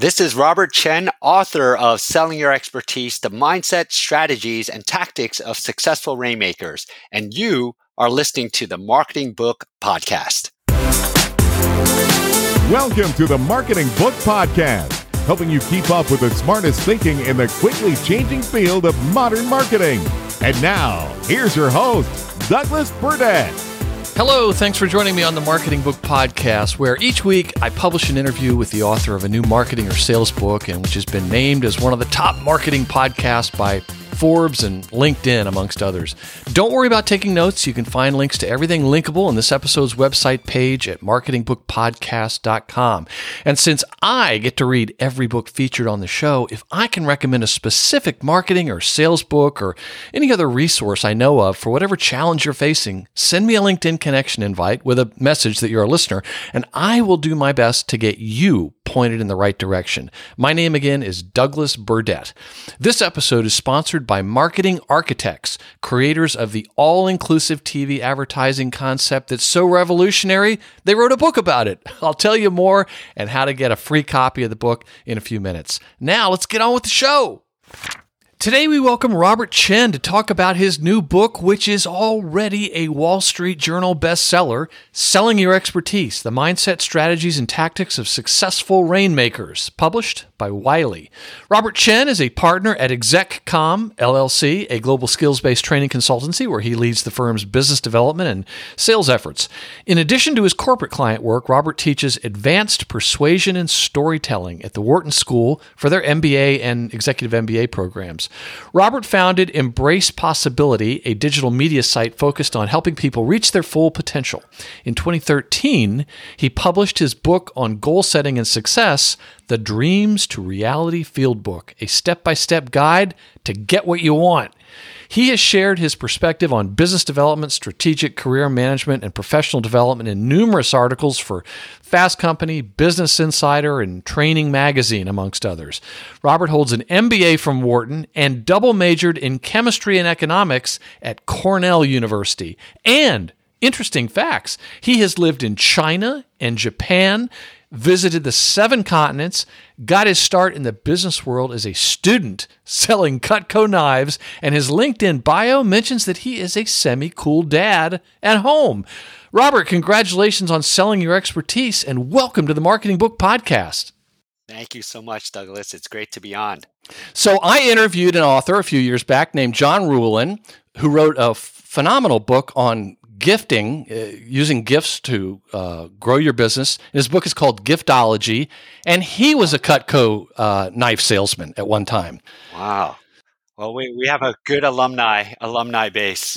This is Robert Chen, author of Selling Your Expertise, the Mindset, Strategies, and Tactics of Successful Rainmakers. And you are listening to the Marketing Book Podcast. Welcome to the Marketing Book Podcast, helping you keep up with the smartest thinking in the quickly changing field of modern marketing. And now, here's your host, Douglas Burdett. Hello, thanks for joining me on the Marketing Book Podcast, where each week I publish an interview with the author of a new marketing or sales book, and which has been named as one of the top marketing podcasts by Forbes and LinkedIn, amongst others. Don't worry about taking notes. You can find links to everything linkable in this episode's website page at marketingbookpodcast.com. And since I get to read every book featured on the show, if I can recommend a specific marketing or sales book or any other resource I know of for whatever challenge you're facing, send me a LinkedIn connection invite with a message that you're a listener, and I will do my best to get you pointed in the right direction. My name again is Douglas Burdett. This episode is sponsored by Marketing Architects, creators of the all-inclusive TV advertising concept that's so revolutionary, they wrote a book about it. I'll tell you more and how to get a free copy of the book in a few minutes. Now, let's get on with the show. Today, we welcome Robert Chen to talk about his new book, which is already a Wall Street Journal bestseller, Selling Your Expertise, the Mindset, Strategies, and Tactics of Successful Rainmakers, published by Wiley. Robert Chen is a partner at ExecCom, LLC, a global skills-based training consultancy where he leads the firm's business development and sales efforts. In addition to his corporate client work, Robert teaches advanced persuasion and storytelling at the Wharton School for their MBA and Executive MBA programs. Robert founded Embrace Possibility, a digital media site focused on helping people reach their full potential. In 2013, he published his book on goal setting and success, The Dreams to Reality Field Book, a step-by-step guide to get what you want. He has shared his perspective on business development, strategic career management, and professional development in numerous articles for Fast Company, Business Insider, and Training Magazine, amongst others. Robert holds an MBA from Wharton and double majored in chemistry and economics at Cornell University. And, interesting facts, he has lived in China and Japan, visited the 7 continents, got his start in the business world as a student selling Cutco knives, and his LinkedIn bio mentions that he is a semi-cool dad at home. Robert, congratulations on Selling Your Expertise, and welcome to the Marketing Book Podcast. Thank you so much, Douglas. It's great to be on. So I interviewed an author a few years back named John Ruhlin, who wrote a phenomenal book on gifting, using gifts to grow your business. And his book is called Giftology, and he was a Cutco knife salesman at one time. Wow. Well, we have a good alumni base.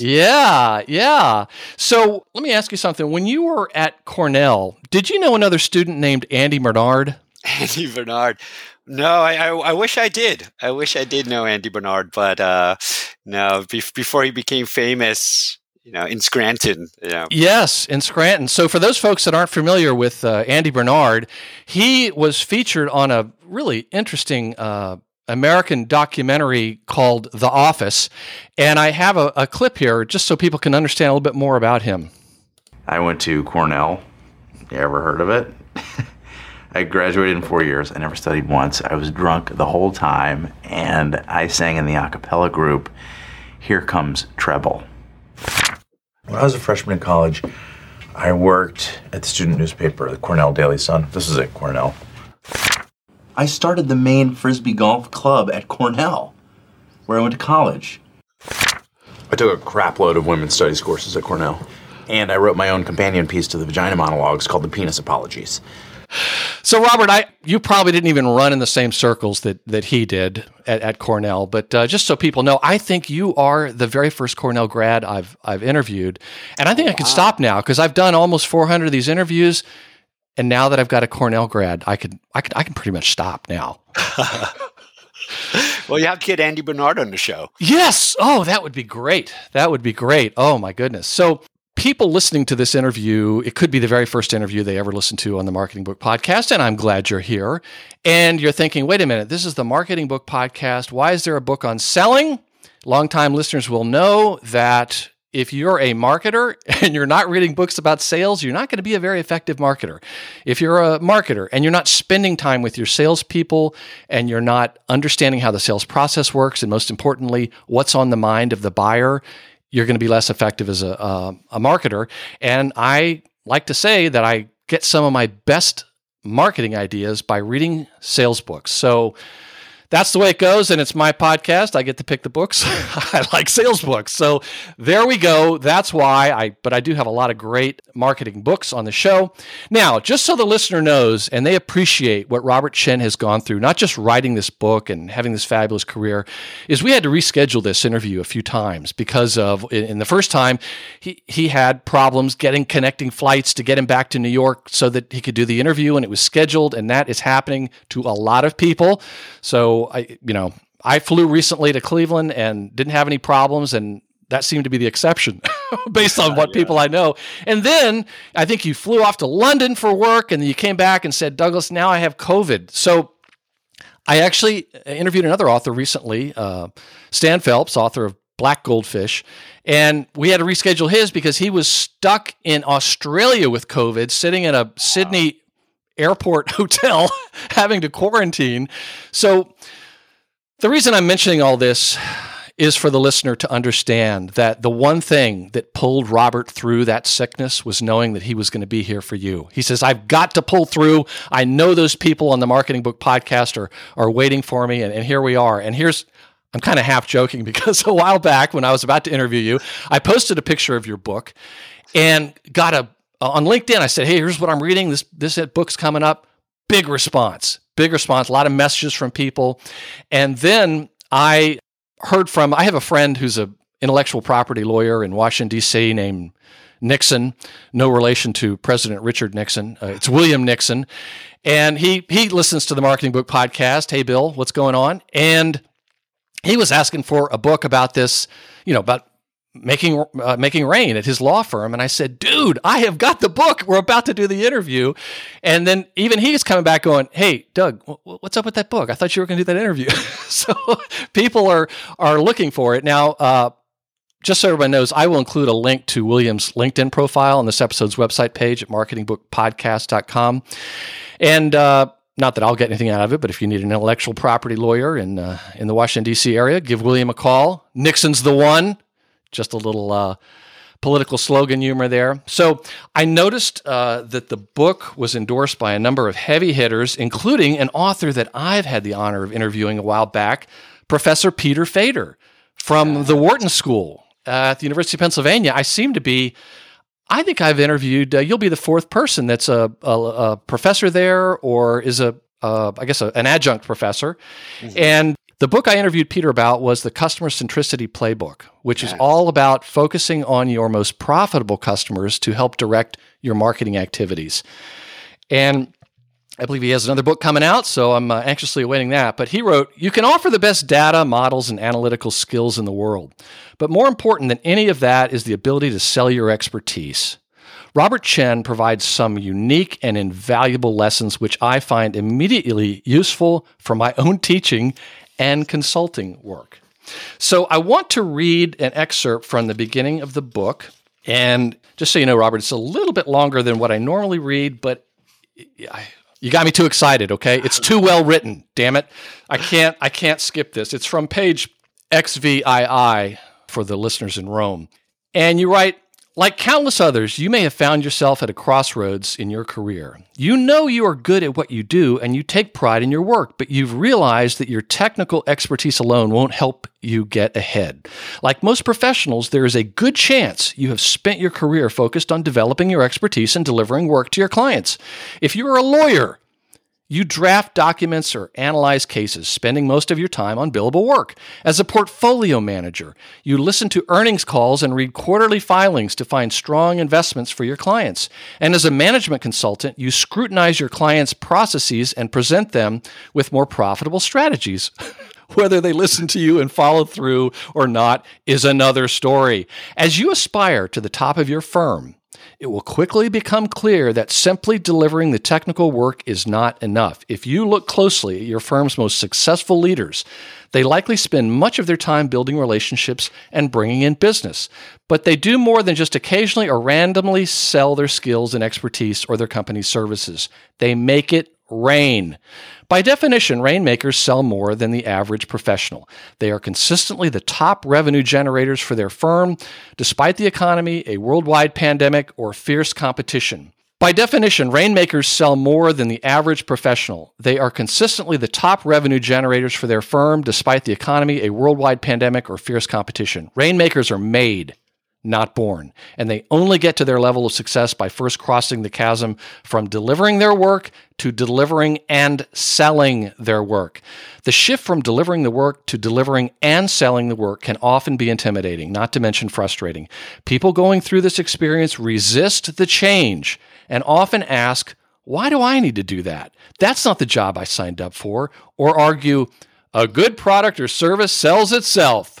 Yeah. So let me ask you something. When you were at Cornell, did you know another student named Andy Bernard? Andy Bernard. No, I wish I did. I wish I did know Andy Bernard, but no, before he became famous, in Scranton. Yes, in Scranton. So for those folks that aren't familiar with Andy Bernard, he was featured on a really interesting American documentary called The Office. And I have a clip here just so people can understand a little bit more about him. I went to Cornell. You ever heard of it? I graduated in 4 years. I never studied once. I was drunk the whole time, and I sang in the a cappella group, Here Comes Treble. When I was a freshman in college, I worked at the student newspaper, the Cornell Daily Sun. This is at Cornell. I started the Maine Frisbee Golf Club at Cornell, where I went to college. I took a crap load of women's studies courses at Cornell, and I wrote my own companion piece to the Vagina Monologues called The Penis Apologies. So, Robert, you probably didn't even run in the same circles that he did at Cornell, but just so people know, I think you are the very first Cornell grad I've interviewed, and I think I can stop now because I've done almost 400 of these interviews, and now that I've got a Cornell grad, I can pretty much stop now. Well, you have to get Andy Bernard on the show. Yes. Oh, that would be great. Oh, my goodness. So people listening to this interview, it could be the very first interview they ever listen to on the Marketing Book Podcast, and I'm glad you're here. And you're thinking, wait a minute, this is the Marketing Book Podcast. Why is there a book on selling? Longtime listeners will know that if you're a marketer and you're not reading books about sales, you're not going to be a very effective marketer. If you're a marketer and you're not spending time with your salespeople and you're not understanding how the sales process works, and most importantly, what's on the mind of the buyer, you're going to be less effective as a marketer. And I like to say that I get some of my best marketing ideas by reading sales books. So that's the way it goes, and it's my podcast. I get to pick the books. I like sales books. So there we go. That's why but I do have a lot of great marketing books on the show. Now, just so the listener knows, and they appreciate what Robert Chen has gone through, not just writing this book and having this fabulous career, is we had to reschedule this interview a few times because of, in the first time, he had problems connecting flights to get him back to New York so that he could do the interview, and it was scheduled, and that is happening to a lot of people. So I flew recently to Cleveland and didn't have any problems, and that seemed to be the exception based on what people I know. And then I think you flew off to London for work, and then you came back and said, Douglas, now I have COVID. So I actually interviewed another author recently, Stan Phelps, author of Black Goldfish, and we had to reschedule his because he was stuck in Australia with COVID, sitting in a Sydney airport hotel having to quarantine. So the reason I'm mentioning all this is for the listener to understand that the one thing that pulled Robert through that sickness was knowing that he was going to be here for you. He says, I've got to pull through. I know those people on the Marketing Book Podcast are waiting for me, and here we are. And I'm kind of half joking because a while back when I was about to interview you, I posted a picture of your book and got on LinkedIn, I said, hey, here's what I'm reading. This book's coming up. Big response, a lot of messages from people. And then I have a friend who's an intellectual property lawyer in Washington, D.C. named Nixon, no relation to President Richard Nixon. It's William Nixon. And he listens to the Marketing Book Podcast. Hey, Bill, what's going on? And he was asking for a book about this, about making rain at his law firm. And I said, dude, I have got the book. We're about to do the interview. And then even he's coming back going, hey, Doug, what's up with that book? I thought you were going to do that interview. So people are looking for it. Now, just so everybody knows, I will include a link to William's LinkedIn profile on this episode's website page at marketingbookpodcast.com. And not that I'll get anything out of it, but if you need an intellectual property lawyer in the Washington, D.C. area, give William a call. Nixon's the one. Just a little political slogan humor there. So I noticed that the book was endorsed by a number of heavy hitters, including an author that I've had the honor of interviewing a while back, Professor Peter Fader from the Wharton School at the University of Pennsylvania. I think I've interviewed, you'll be the fourth person that's a professor there or is an adjunct professor. Mm-hmm. And the book I interviewed Peter about was the Customer Centricity Playbook, which is all about focusing on your most profitable customers to help direct your marketing activities. And I believe he has another book coming out, so I'm anxiously awaiting that. But he wrote, you can offer the best data, models, and analytical skills in the world. But more important than any of that is the ability to sell your expertise. Robert Chen provides some unique and invaluable lessons which I find immediately useful for my own teaching and consulting work. So I want to read an excerpt from the beginning of the book. And just so you know, Robert, it's a little bit longer than what I normally read, but you got me too excited, okay? It's too well written, damn it. I can't skip this. It's from page XVII for the listeners in Rome. And you write, like countless others, you may have found yourself at a crossroads in your career. You know you are good at what you do and you take pride in your work, but you've realized that your technical expertise alone won't help you get ahead. Like most professionals, there is a good chance you have spent your career focused on developing your expertise and delivering work to your clients. If you are a lawyer, you draft documents or analyze cases, spending most of your time on billable work. As a portfolio manager, you listen to earnings calls and read quarterly filings to find strong investments for your clients. And as a management consultant, you scrutinize your clients' processes and present them with more profitable strategies. Whether they listen to you and follow through or not is another story. As you aspire to the top of your firm, It will quickly become clear that simply delivering the technical work is not enough. If you look closely at your firm's most successful leaders, they likely spend much of their time building relationships and bringing in business. But they do more than just occasionally or randomly sell their skills and expertise or their company's services. They make it rain. By definition, rainmakers sell more than the average professional. They are consistently the top revenue generators for their firm, despite the economy, a worldwide pandemic, or fierce competition. By definition, rainmakers sell more than the average professional. They are consistently the top revenue generators for their firm, despite the economy, a worldwide pandemic, or fierce competition. Rainmakers are made, not born, and they only get to their level of success by first crossing the chasm from delivering their work to delivering and selling their work. The shift from delivering the work to delivering and selling the work can often be intimidating, not to mention frustrating. People going through this experience resist the change and often ask, why do I need to do that? That's not the job I signed up for, or argue, a good product or service sells itself.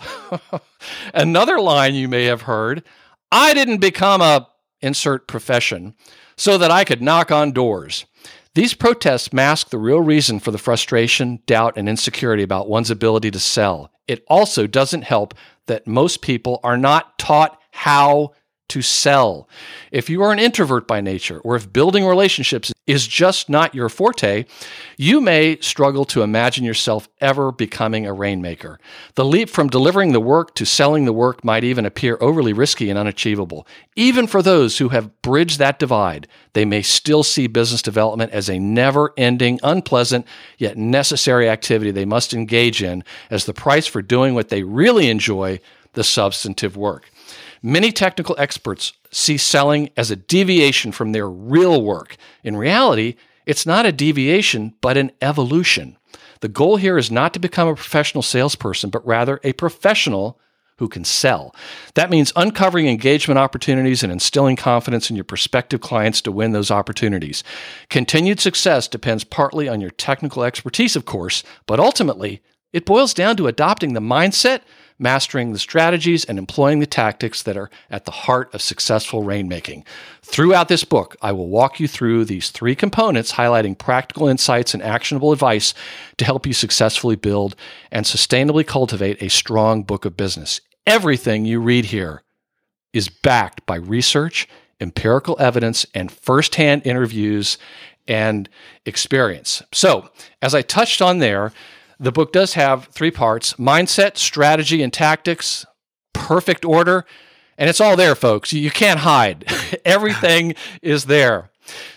Another line you may have heard, I didn't become a insert profession so that I could knock on doors. These protests mask the real reason for the frustration, doubt, and insecurity about one's ability to sell. It also doesn't help that most people are not taught how to sell. If you are an introvert by nature, or if building relationships is just not your forte, you may struggle to imagine yourself ever becoming a rainmaker. The leap from delivering the work to selling the work might even appear overly risky and unachievable. Even for those who have bridged that divide, they may still see business development as a never-ending, unpleasant, yet necessary activity they must engage in as the price for doing what they really enjoy, the substantive work. Many technical experts see selling as a deviation from their real work. In reality, it's not a deviation, but an evolution. The goal here is not to become a professional salesperson, but rather a professional who can sell. That means uncovering engagement opportunities and instilling confidence in your prospective clients to win those opportunities. Continued success depends partly on your technical expertise, of course, but ultimately, it boils down to adopting the mindset, mastering the strategies, and employing the tactics that are at the heart of successful rainmaking. Throughout this book, I will walk you through these three components, highlighting practical insights and actionable advice to help you successfully build and sustainably cultivate a strong book of business. Everything you read here is backed by research, empirical evidence, and firsthand interviews and experience. So, as I touched on there, the book does have three parts: mindset, strategy, and tactics, perfect order. And it's all there, folks. You can't hide. Everything is there.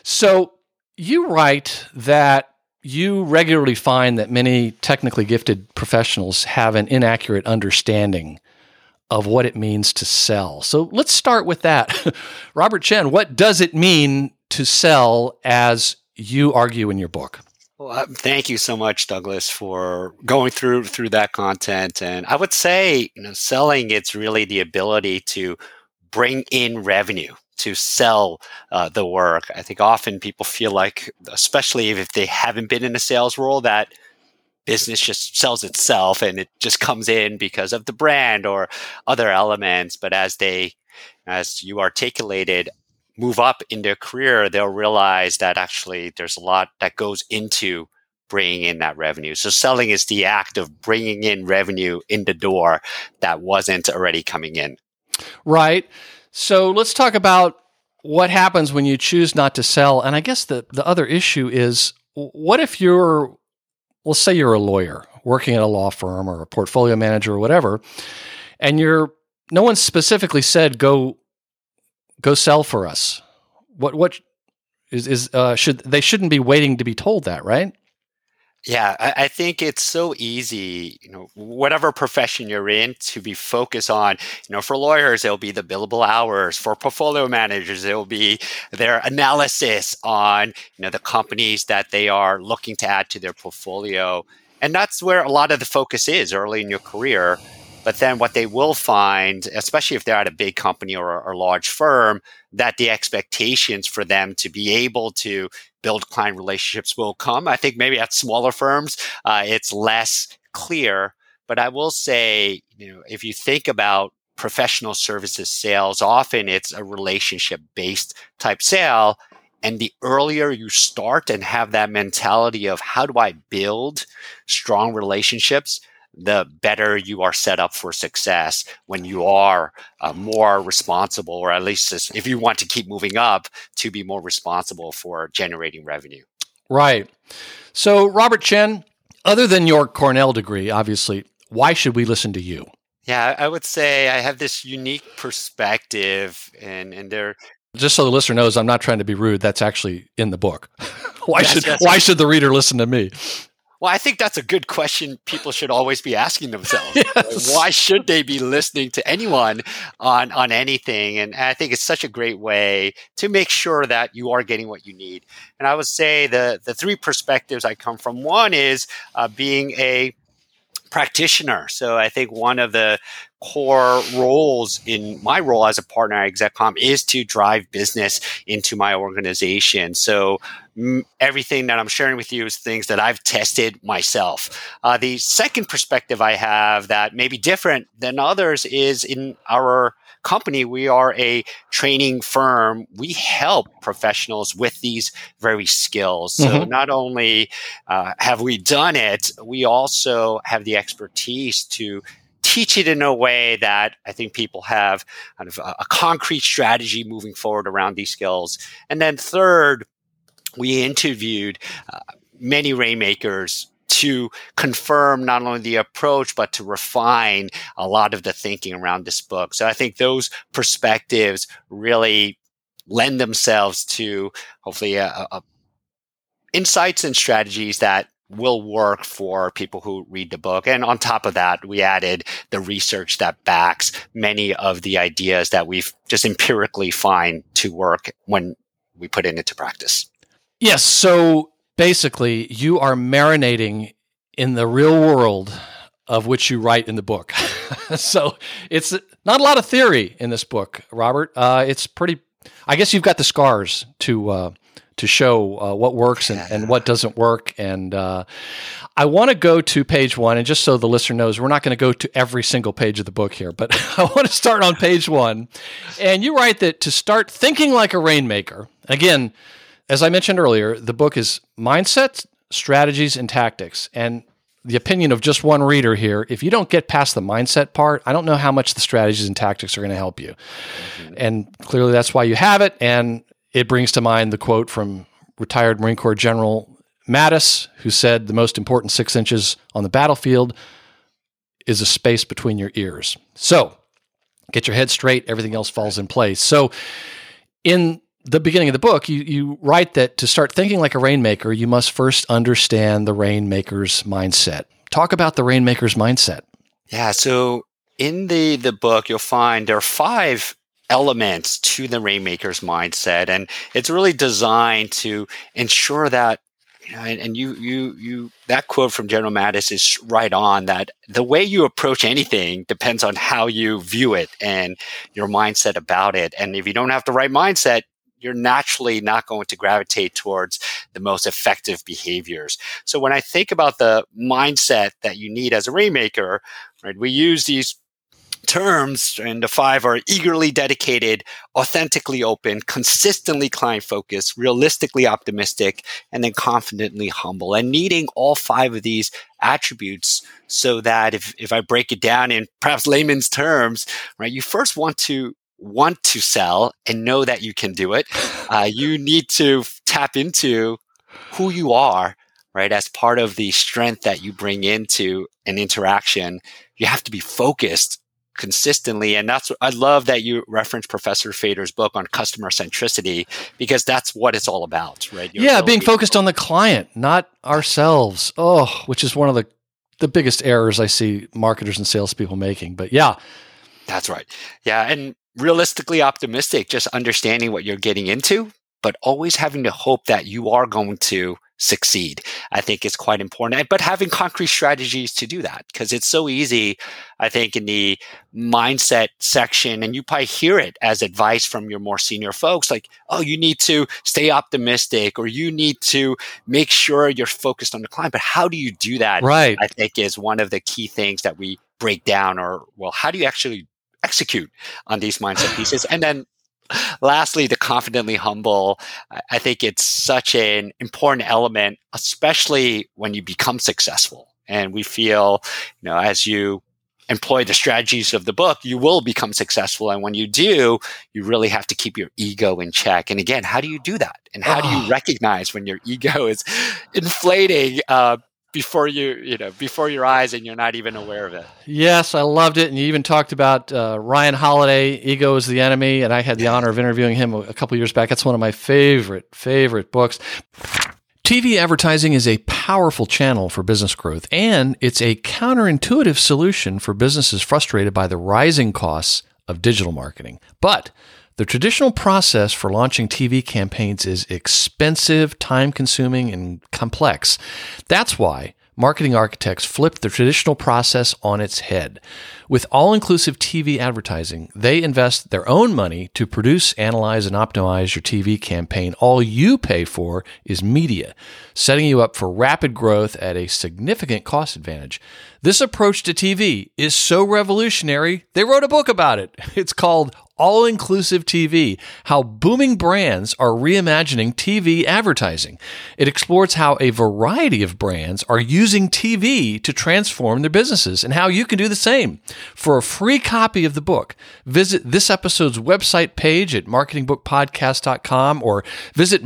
So you write that you regularly find that many technically gifted professionals have an inaccurate understanding of what it means to sell. So let's start with that. Robert Chen, what does it mean to sell as you argue in your book? Well, thank you so much, Douglas, for going through that content. And I would say, selling, it's really the ability to bring in revenue, to sell the work. I think often people feel like, especially if they haven't been in a sales role, that business just sells itself and it just comes in because of the brand or other elements. But as you articulated, move up in their career, they'll realize that actually there's a lot that goes into bringing in that revenue. So selling is the act of bringing in revenue in the door that wasn't already coming in. Right. So let's talk about what happens when you choose not to sell. And I guess the other issue is, what if let's say you're a lawyer working at a law firm or a portfolio manager or whatever, and no one specifically said, go sell for us. What they shouldn't be waiting to be told that, right? Yeah, I think it's so easy, whatever profession you're in, to be focused on, for lawyers, it'll be the billable hours. For portfolio managers, it'll be their analysis on, the companies that they are looking to add to their portfolio. And that's where a lot of the focus is early in your career. But then what they will find, especially if they're at a big company or a large firm, that the expectations for them to be able to build client relationships will come. I think maybe at smaller firms, it's less clear. But I will say, if you think about professional services sales, often it's a relationship-based type sale. And the earlier you start and have that mentality of how do I build strong relationships, the better you are set up for success when you are more responsible, or at least if you want to keep moving up, to be more responsible for generating revenue. Right. So, Robert Chen, other than your Cornell degree, obviously, why should we listen to you? Yeah, I would say I have this unique perspective, and there. Just so the listener knows, I'm not trying to be rude. That's actually in the book. Why Yes. should the reader listen to me? Well, I think that's a good question people should always be asking themselves. Yes. Why should they be listening to anyone on anything? And I think it's such a great way to make sure that you are getting what you need. And I would say the three perspectives I come from. One is being a practitioner. So I think one of the core roles in my role as a partner at ExecCom is to drive business into my organization. So everything that I'm sharing with you is things that I've tested myself. The second perspective I have that may be different than others is in our company, we are a training firm. We help professionals with these very skills. So not only have we done it, we also have the expertise to teach it in a way that I think people have kind of a concrete strategy moving forward around these skills. And then third, we interviewed many rainmakers to confirm not only the approach, but to refine a lot of the thinking around this book. So I think those perspectives really lend themselves to hopefully insights and strategies that will work for people who read the book. And on top of that, we added the research that backs many of the ideas that we've just empirically find to work when we put it into practice. Yes. So basically, you are marinating in the real world of which you write in the book. So it's not a lot of theory in this book, Robert. It's pretty. I guess you've got the scars to show what works and what doesn't work. And I want to go to page 1, and just so the listener knows, we're not going to go to every single page of the book here, but I want to start on page 1. And you write that to start thinking like a rainmaker. Again, as I mentioned earlier, the book is mindset, strategies, and tactics. And the opinion of just one reader here, if you don't get past the mindset part, I don't know how much the strategies and tactics are going to help you. And clearly that's why you have it. And it brings to mind the quote from retired Marine Corps General Mattis, who said, the most important 6 inches on the battlefield is a space between your ears. So get your head straight, everything else falls in place. So in the beginning of the book, you write that to start thinking like a rainmaker, you must first understand the rainmaker's mindset. Talk about the rainmaker's mindset. Yeah, so in the book, you'll find there are 5 elements to the rainmaker's mindset, and it's really designed to ensure that, and you that quote from General Mattis is right on, that the way you approach anything depends on how you view it and your mindset about it. And if you don't have the right mindset, you're naturally not going to gravitate towards the most effective behaviors. So when I think about the mindset that you need as a rainmaker, right, we use these terms, and the 5 are eagerly dedicated, authentically open, consistently client-focused, realistically optimistic, and then confidently humble. And needing all 5 of these attributes so that if I break it down in perhaps layman's terms, right, you first want to sell and know that you can do it. You need to tap into who you are, right? As part of the strength that you bring into an interaction, you have to be focused consistently. And that's what I love that you reference Professor Fader's book on customer centricity, because that's what it's all about, right? Being focused on the client, not ourselves. Oh, which is one of the biggest errors I see marketers and salespeople making. But yeah. That's right. Yeah. And realistically optimistic, just understanding what you're getting into, but always having the hope that you are going to succeed, I think is quite important. But having concrete strategies to do that, because it's so easy, I think, in the mindset section, and you probably hear it as advice from your more senior folks, like, oh, you need to stay optimistic, or you need to make sure you're focused on the client. But how do you do that? Right. I think is one of the key things that we break down, or, well, how do you actually execute on these mindset pieces. And then lastly, the confidently humble. I think it's such an important element, especially when you become successful. And we feel, as you employ the strategies of the book, you will become successful. And when you do, you really have to keep your ego in check. And again, how do you do that? And how do you recognize when your ego is inflating before your eyes and you're not even aware of it? Yes, I loved it. And you even talked about Ryan Holiday, Ego is the Enemy. And I had the honor of interviewing him a couple years back. That's one of my favorite books. TV advertising is a powerful channel for business growth, and it's a counterintuitive solution for businesses frustrated by the rising costs of digital marketing. But the traditional process for launching TV campaigns is expensive, time-consuming, and complex. That's why marketing architects flipped the traditional process on its head. With all-inclusive TV advertising, they invest their own money to produce, analyze, and optimize your TV campaign. All you pay for is media, setting you up for rapid growth at a significant cost advantage. This approach to TV is so revolutionary, they wrote a book about it. It's called All-Inclusive TV, How Booming Brands Are Reimagining TV Advertising. It explores how a variety of brands are using TV to transform their businesses and how you can do the same. For a free copy of the book, visit this episode's website page at marketingbookpodcast.com or visit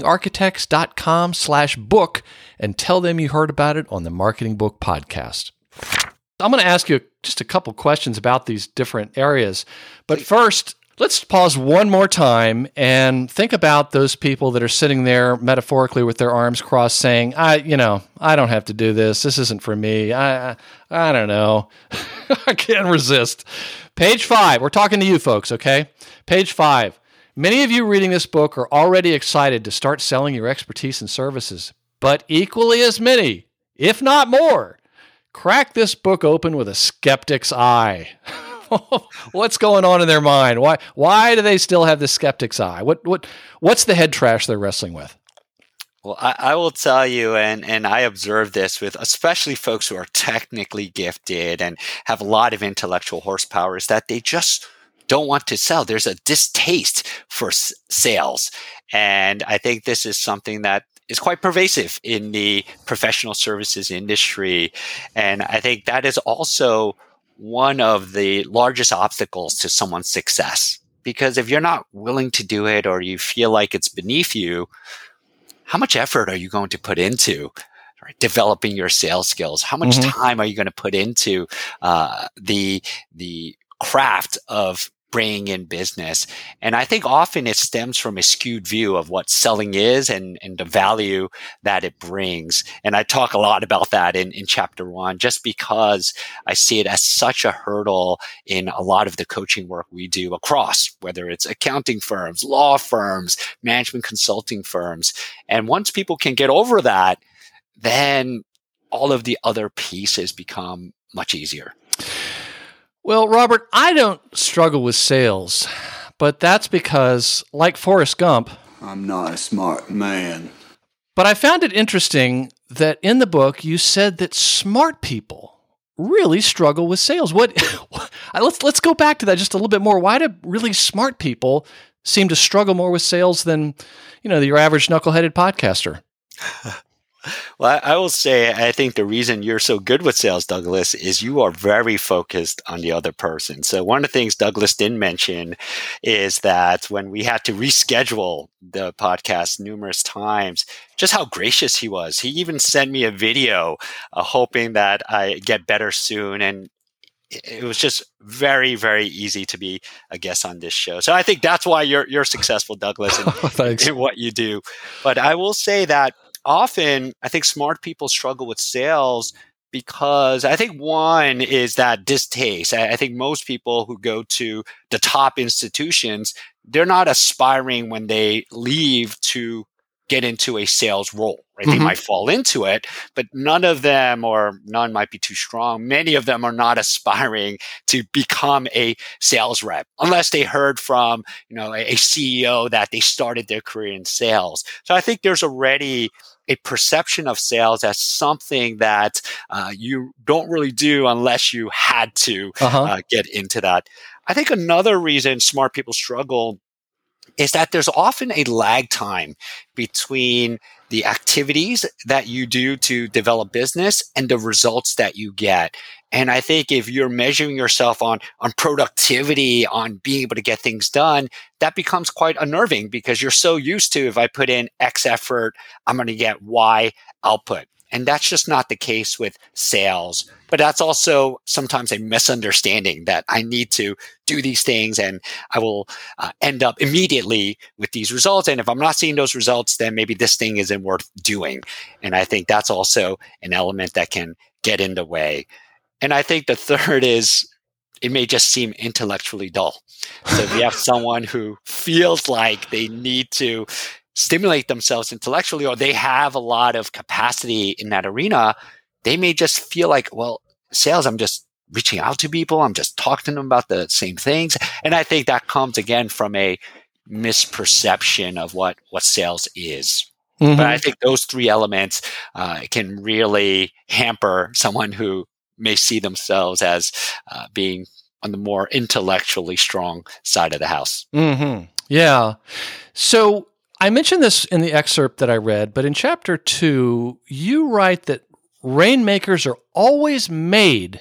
marketingarchitects.com/book and tell them you heard about it on the Marketing Book Podcast. I'm going to ask you just a couple questions about these different areas. But first, let's pause one more time and think about those people that are sitting there metaphorically with their arms crossed saying, I don't have to do this. This isn't for me. I don't know. I can't resist. Page 5. We're talking to you folks, okay? Page 5. Many of you reading this book are already excited to start selling your expertise and services, but equally as many, if not more, crack this book open with a skeptic's eye. What's going on in their mind? Why do they still have the skeptic's eye? What's the head trash they're wrestling with? Well, I will tell you, and I observe this with especially folks who are technically gifted and have a lot of intellectual horsepower, is that they just don't want to sell. There's a distaste for sales. And I think this is something that is quite pervasive in the professional services industry. And I think that is also one of the largest obstacles to someone's success. Because if you're not willing to do it or you feel like it's beneath you, how much effort are you going to put into developing your sales skills? How much time are you going to put into the craft of bringing in business? And I think often it stems from a skewed view of what selling is and the value that it brings. And I talk a lot about that in chapter 1, just because I see it as such a hurdle in a lot of the coaching work we do across, whether it's accounting firms, law firms, management consulting firms. And once people can get over that, then all of the other pieces become much easier. Well, Robert, I don't struggle with sales, but that's because, like Forrest Gump, I'm not a smart man. But I found it interesting that in the book you said that smart people really struggle with sales. Let's go back to that just a little bit more. Why do really smart people seem to struggle more with sales than, your average knuckleheaded podcaster? Well, I will say, I think the reason you're so good with sales, Douglas, is you are very focused on the other person. So one of the things Douglas didn't mention is that when we had to reschedule the podcast numerous times, just how gracious he was. He even sent me a video hoping that I get better soon. And it was just very, very easy to be a guest on this show. So I think that's why you're successful, Douglas, in what you do. But I will say that often, I think smart people struggle with sales because I think one is that distaste. I think most people who go to the top institutions, they're not aspiring when they leave to get into a sales role, right? They might fall into it, but none of them, or none might be too strong. Many of them are not aspiring to become a sales rep unless they heard from, a CEO that they started their career in sales. So I think there's already a perception of sales as something that you don't really do unless you had to get into that. I think another reason smart people struggle is that there's often a lag time between the activities that you do to develop business and the results that you get. And I think if you're measuring yourself on productivity, on being able to get things done, that becomes quite unnerving because you're so used to, if I put in X effort, I'm going to get Y output. And that's just not the case with sales. But that's also sometimes a misunderstanding that I need to do these things and I will end up immediately with these results. And if I'm not seeing those results, then maybe this thing isn't worth doing. And I think that's also an element that can get in the way. And I think the third is it may just seem intellectually dull. So if you have someone who feels like they need to stimulate themselves intellectually, or they have a lot of capacity in that arena, they may just feel like, well, sales, I'm just reaching out to people. I'm just talking to them about the same things. And I think that comes again from a misperception of what sales is. Mm-hmm. But I think those three elements can really hamper someone who may see themselves as being on the more intellectually strong side of the house. Mm-hmm. Yeah. So I mentioned this in the excerpt that I read, but in chapter 2, you write that rainmakers are always made,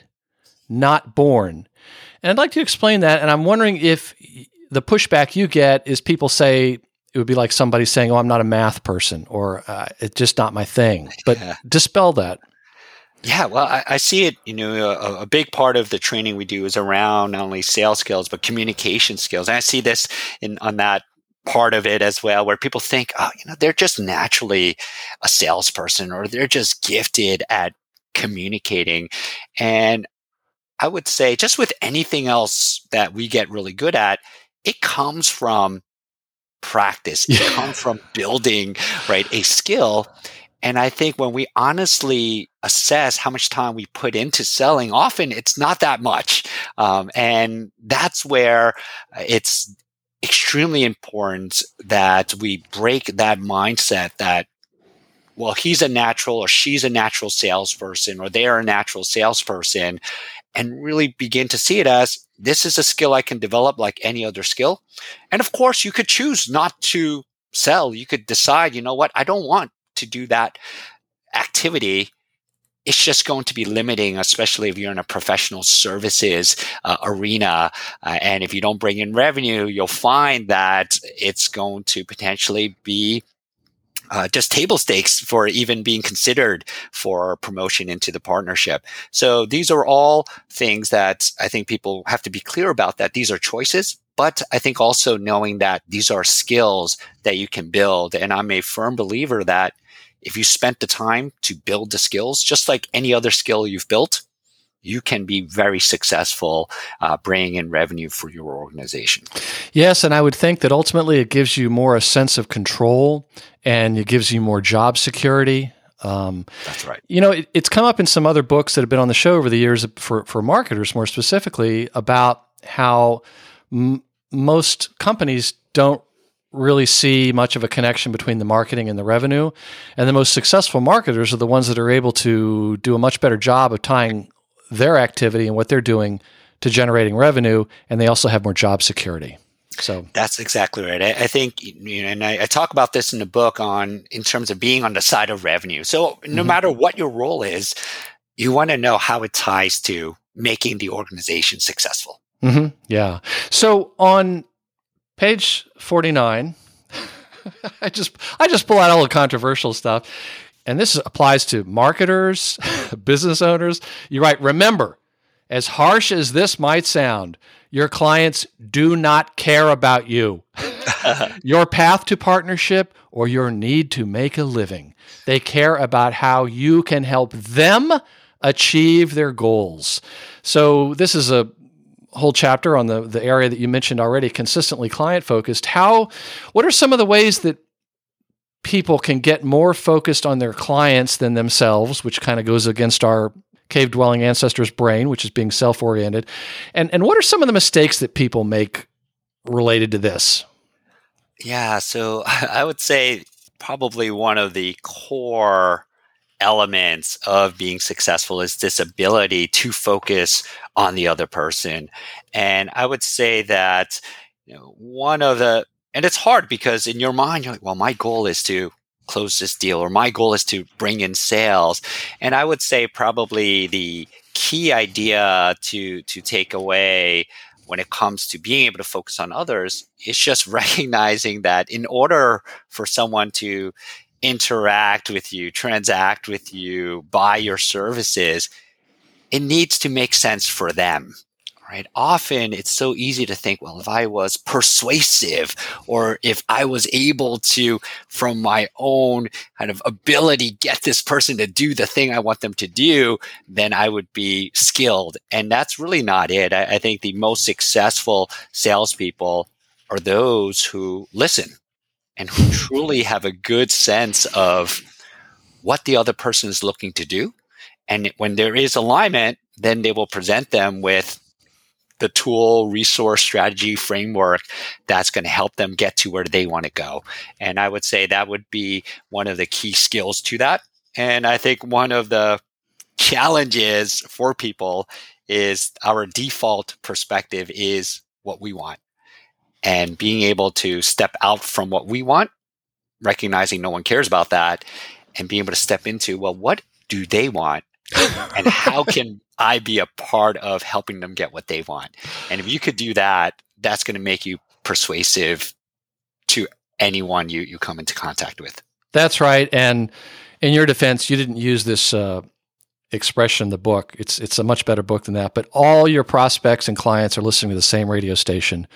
not born. And I'd like to explain that. And I'm wondering if the pushback you get is people say it would be like somebody saying, oh, I'm not a math person, or it's just not my thing. But dispel that. Yeah, well, I see it, a big part of the training we do is around not only sales skills, but communication skills. And I see this on that part of it as well, where people think, oh, they're just naturally a salesperson, or they're just gifted at communicating. And I would say just with anything else that we get really good at, it comes from practice. It comes from building, right, a skill. And I think when we honestly assess how much time we put into selling, often it's not that much. And that's where it's extremely important that we break that mindset that, well, he's a natural or she's a natural salesperson or they are a natural salesperson, and really begin to see it as this is a skill I can develop like any other skill. And of course, you could choose not to sell. You could decide, you know what, I don't want to do that activity. It's just going to be limiting, especially if you're in a professional services arena. And if you don't bring in revenue, you'll find that it's going to potentially be just table stakes for even being considered for promotion into the partnership. So these are all things that I think people have to be clear about, that these are choices. But I think also knowing that these are skills that you can build. And I'm a firm believer that if you spent the time to build the skills, just like any other skill you've built, you can be very successful bringing in revenue for your organization. Yes, and I would think that ultimately it gives you more a sense of control, and it gives you more job security. That's right. It's come up in some other books that have been on the show over the years for marketers, more specifically, about how most companies don't really see much of a connection between the marketing and the revenue. And the most successful marketers are the ones that are able to do a much better job of tying their activity and what they're doing to generating revenue, and they also have more job security. So that's exactly right. I think, and I talk about this in the book in terms of being on the side of revenue. So no matter what your role is, you want to know how it ties to making the organization successful. Mm-hmm. Yeah. So on page 49, I just pull out all the controversial stuff. And this applies to marketers, business owners. You write, remember, as harsh as this might sound, your clients do not care about you, your path to partnership, or your need to make a living. They care about how you can help them achieve their goals. So this is a whole chapter on the area that you mentioned already, consistently client-focused. What are some of the ways that people can get more focused on their clients than themselves, which kind of goes against our cave-dwelling ancestors' brain, which is being self-oriented? And what are some of the mistakes that people make related to this? Yeah, so I would say probably one of the core elements of being successful is this ability to focus on the other person. And I would say that, and it's hard because in your mind, you're like, well, my goal is to close this deal, or my goal is to bring in sales. And I would say probably the key idea to take away when it comes to being able to focus on others is just recognizing that in order for someone to interact with you, transact with you, buy your services, it needs to make sense for them, right? Often it's so easy to think, well, if I was persuasive, or if I was able to, from my own kind of ability, get this person to do the thing I want them to do, then I would be skilled. And that's really not it. I think the most successful salespeople are those who listen and who truly have a good sense of what the other person is looking to do. And when there is alignment, then they will present them with the tool, resource, strategy, framework that's going to help them get to where they want to go. And I would say that would be one of the key skills to that. And I think one of the challenges for people is our default perspective is what we want. And being able to step out from what we want, recognizing no one cares about that, and being able to step into, well, what do they want? And how can I be a part of helping them get what they want? And if you could do that, that's going to make you persuasive to anyone you come into contact with. That's right. And in your defense, you didn't use this expression in the book. It's a much better book than that. But all your prospects and clients are listening to the same radio station,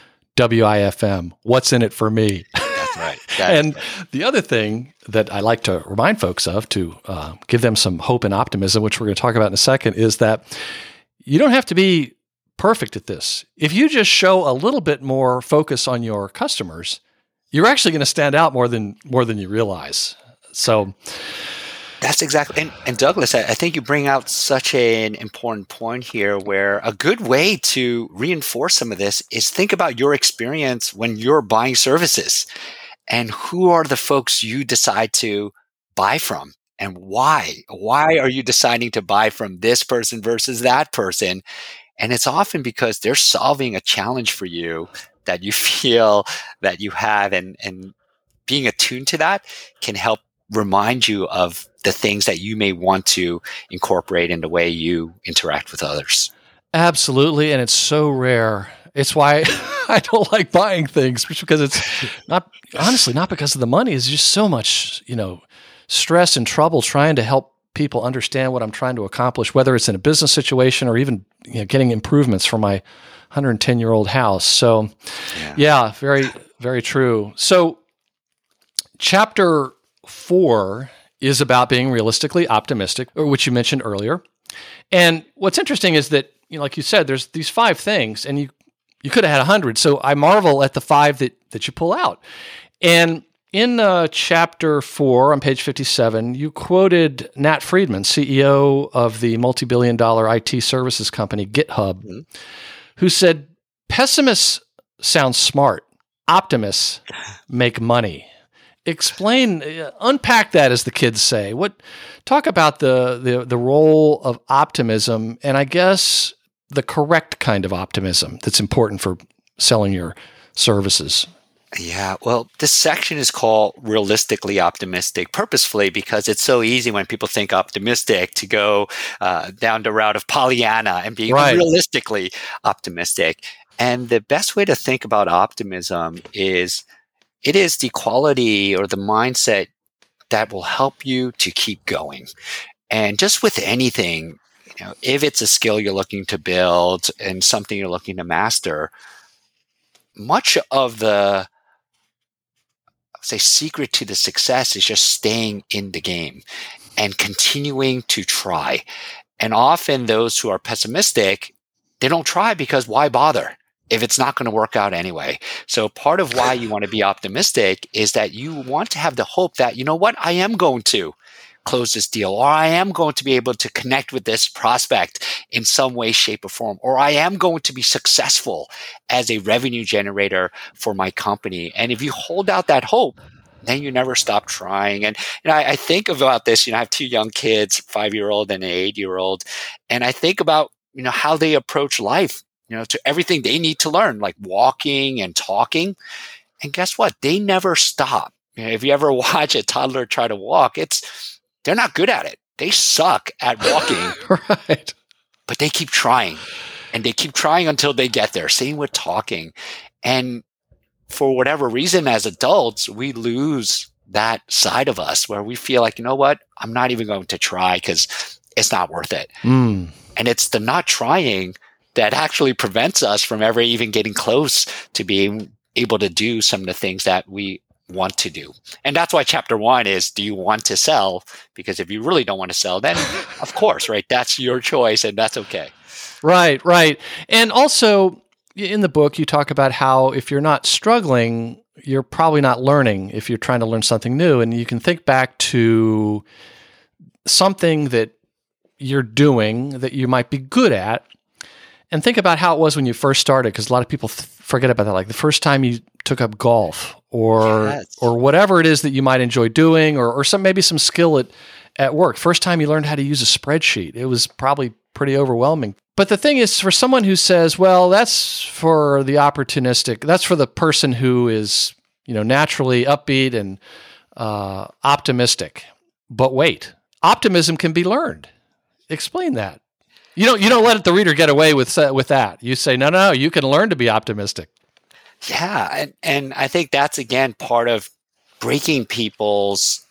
WIFM. What's in it for me? That's right. And the other thing that I like to remind folks of to give them some hope and optimism, which we're going to talk about in a second, is that you don't have to be perfect at this. If you just show a little bit more focus on your customers, you're actually going to stand out more than you realize. So that's exactly, and Douglas, I think you bring out such an important point here, where a good way to reinforce some of this is think about your experience when you're buying services, and who are the folks you decide to buy from, and why? Why are you deciding to buy from this person versus that person? And it's often because they're solving a challenge for you that you feel that you have, and being attuned to that can help remind you of the things that you may want to incorporate in the way you interact with others. Absolutely. And it's so rare. It's why I don't like buying things, because it's not because of the money. It's just so much, stress and trouble trying to help people understand what I'm trying to accomplish, whether it's in a business situation or even getting improvements for my 110-year-old house. So yeah, very, very true. So chapter 4 is about being realistically optimistic, which you mentioned earlier. And what's interesting is that, like you said, there's these 5 things, and you could have had 100. So I marvel at the 5 that you pull out. And in chapter 4 on page 57, you quoted Nat Friedman, CEO of the multi-billion-dollar IT services company GitHub, who said, "Pessimists sound smart. Optimists make money." Explain, unpack that, as the kids say. Talk about the role of optimism, and I guess the correct kind of optimism that's important for selling your services. Yeah, well, this section is called Realistically Optimistic purposefully because it's so easy when people think optimistic to go down the route of Pollyanna and being realistically optimistic. And the best way to think about optimism is it is the quality or the mindset that will help you to keep going. And just with anything, if it's a skill you're looking to build and something you're looking to master, much of the secret to the success is just staying in the game and continuing to try. And often those who are pessimistic, they don't try because why bother if it's not going to work out anyway? So part of why you want to be optimistic is that you want to have the hope that, I am going to close this deal, or I am going to be able to connect with this prospect in some way, shape, or form, or I am going to be successful as a revenue generator for my company. And if you hold out that hope, then you never stop trying. And I think about this, I have two young kids, 5-year-old and an 8-year-old. And I think about, how they approach life, to everything they need to learn, like walking and talking. And guess what? They never stop. If you ever watch a toddler try to walk, they're not good at it. They suck at walking. Right. But they keep trying. And they keep trying until they get there. Same with talking. And for whatever reason, as adults, we lose that side of us where we feel like, you know what? I'm not even going to try because it's not worth it. And it's the not trying that actually prevents us from ever even getting close to being able to do some of the things that we want to do. And that's why chapter 1 is, do you want to sell? Because if you really don't want to sell, then of course, right? That's your choice and that's okay. Right. And also in the book, you talk about how if you're not struggling, you're probably not learning if you're trying to learn something new. And you can think back to something that you're doing that you might be good at and think about how it was when you first started, because a lot of people forget about that. Like the first time you took up golf or whatever it is that you might enjoy doing, or maybe some skill at work. First time you learned how to use a spreadsheet, it was probably pretty overwhelming. But the thing is, for someone who says, well, that's for the opportunistic, that's for the person who is, naturally upbeat and optimistic. But wait, optimism can be learned. Explain that. You don't let the reader get away with that. You say, no, you can learn to be optimistic. Yeah, and I think that's, again, part of breaking people's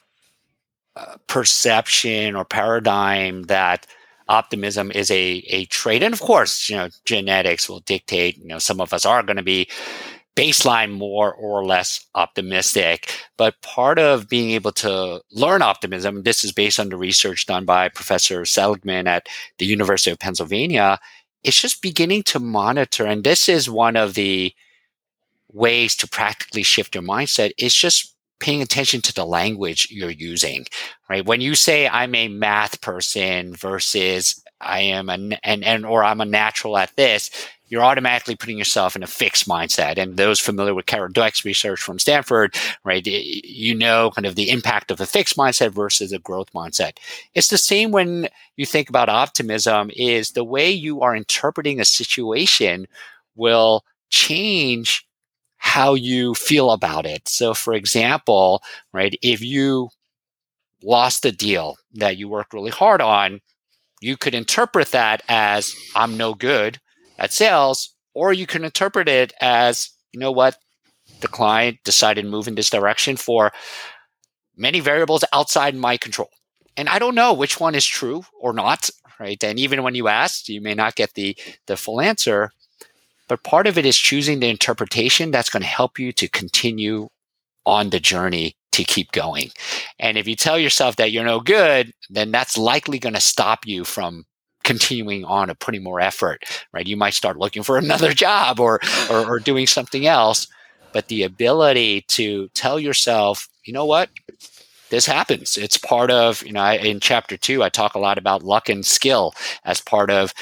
perception or paradigm that optimism is a trait. And of course, genetics will dictate, some of us are going to be baseline more or less optimistic. But part of being able to learn optimism, this is based on the research done by Professor Seligman at the University of Pennsylvania, it's just beginning to monitor. And this is one of the ways to practically shift your mindset, is just paying attention to the language you're using, right? When you say I'm a math person versus I am or I'm a natural at this, you're automatically putting yourself in a fixed mindset. And those familiar with Carol Dweck's research from Stanford, right, kind of the impact of a fixed mindset versus a growth mindset. It's the same when you think about optimism, is the way you are interpreting a situation will change how you feel about it. So for example, right, if you lost a deal that you worked really hard on, you could interpret that as I'm no good at sales, or you can interpret it as, you know what, the client decided to move in this direction for many variables outside my control. And I don't know which one is true or not, right? And even when you ask, you may not get the full answer. But part of it is choosing the interpretation that's going to help you to continue on the journey to keep going. And if you tell yourself that you're no good, then that's likely going to stop you from continuing on or putting more effort, right? You might start looking for another job or doing something else. But the ability to tell yourself, you know what, this happens. It's part of, in chapter 2, I talk a lot about luck and skill as part of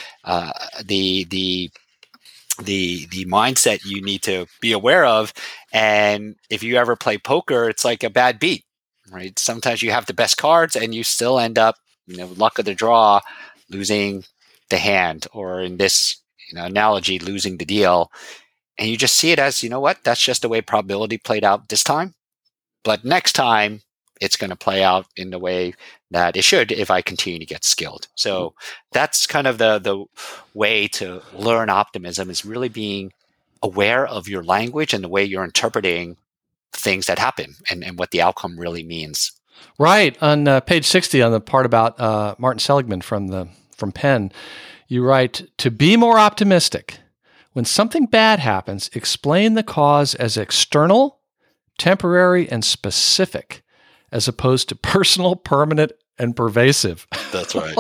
the mindset you need to be aware of. And if you ever play poker, it's like a bad beat, right? Sometimes you have the best cards and you still end up, luck of the draw, losing the hand, or in this analogy, losing the deal. And you just see it as, that's just the way probability played out this time. But next time, it's going to play out in the way that it should if I continue to get skilled. So that's kind of the way to learn optimism, is really being aware of your language and the way you're interpreting things that happen and what the outcome really means. Right. On page 60, on the part about Martin Seligman from Penn, you write, to be more optimistic, when something bad happens, explain the cause as external, temporary, and specific, as opposed to personal, permanent, and pervasive. That's right.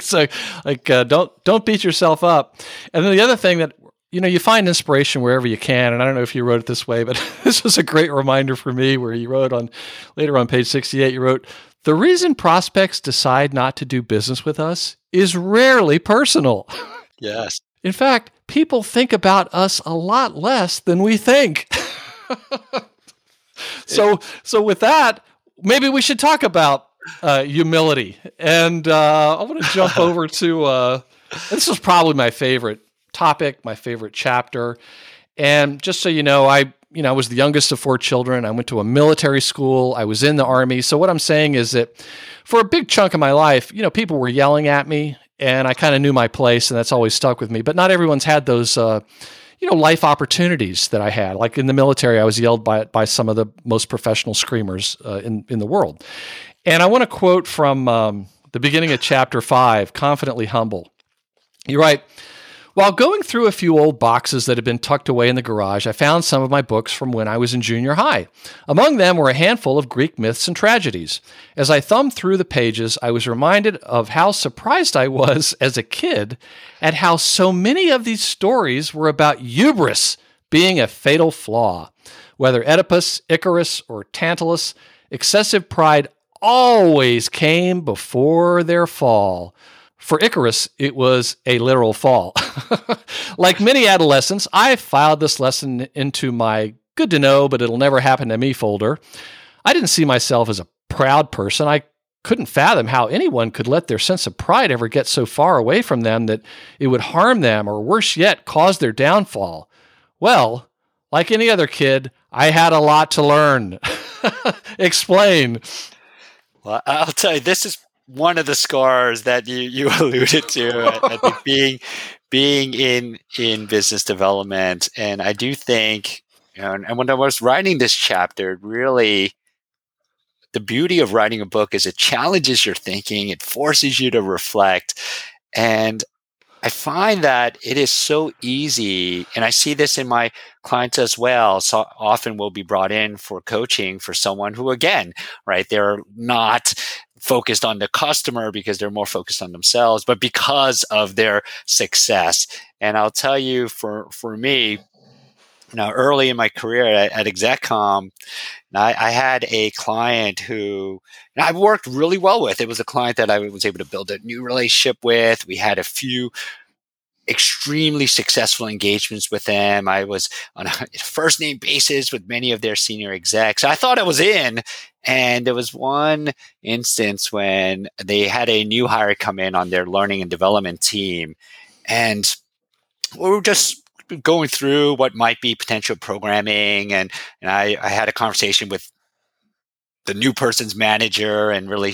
Don't beat yourself up. And then the other thing that, you find inspiration wherever you can. And I don't know if you wrote it this way, but this was a great reminder for me, where you wrote later on page 68, you wrote, the reason prospects decide not to do business with us is rarely personal. Yes. In fact, people think about us a lot less than we think. So with that, maybe we should talk about humility. And I want to jump over to this is probably my favorite topic, my favorite chapter. And just so you know, I was the youngest of 4 children. I went to a military school. I was in the Army. So what I'm saying is that for a big chunk of my life, people were yelling at me, and I kind of knew my place, and that's always stuck with me. But not everyone's had those, life opportunities that I had. Like in the military, I was yelled by some of the most professional screamers in the world. And I want to quote from the beginning of chapter 5, Confidently Humble. You write, "While going through a few old boxes that had been tucked away in the garage, I found some of my books from when I was in junior high. Among them were a handful of Greek myths and tragedies. As I thumbed through the pages, I was reminded of how surprised I was as a kid at how so many of these stories were about hubris being a fatal flaw. Whether Oedipus, Icarus, or Tantalus, excessive pride always came before their fall. For Icarus, it was a literal fall. Like many adolescents, I filed this lesson into my good to know, but it'll never happen to me folder. I didn't see myself as a proud person. I couldn't fathom how anyone could let their sense of pride ever get so far away from them that it would harm them, or worse yet, cause their downfall. Well, like any other kid, I had a lot to learn." Explain. Well, I'll tell you, this is one of the scars that you alluded to. I think being in business development, and I do think, and when I was writing this chapter, really, the beauty of writing a book is it challenges your thinking, it forces you to reflect, and I find that it is so easy, and I see this in my clients as well. So often we'll be brought in for coaching for someone who, again, right, they're not focused on the customer because they're more focused on themselves, but because of their success. And I'll tell you, for me, early in my career at ExecCom, I had a client who I worked really well with. It was a client that I was able to build a new relationship with. We had a few extremely successful engagements with them. I was on a first name basis with many of their senior execs. I thought I was in. And there was one instance when they had a new hire come in on their learning and development team. And we were just going through what might be potential programming. And I had a conversation with the new person's manager and really,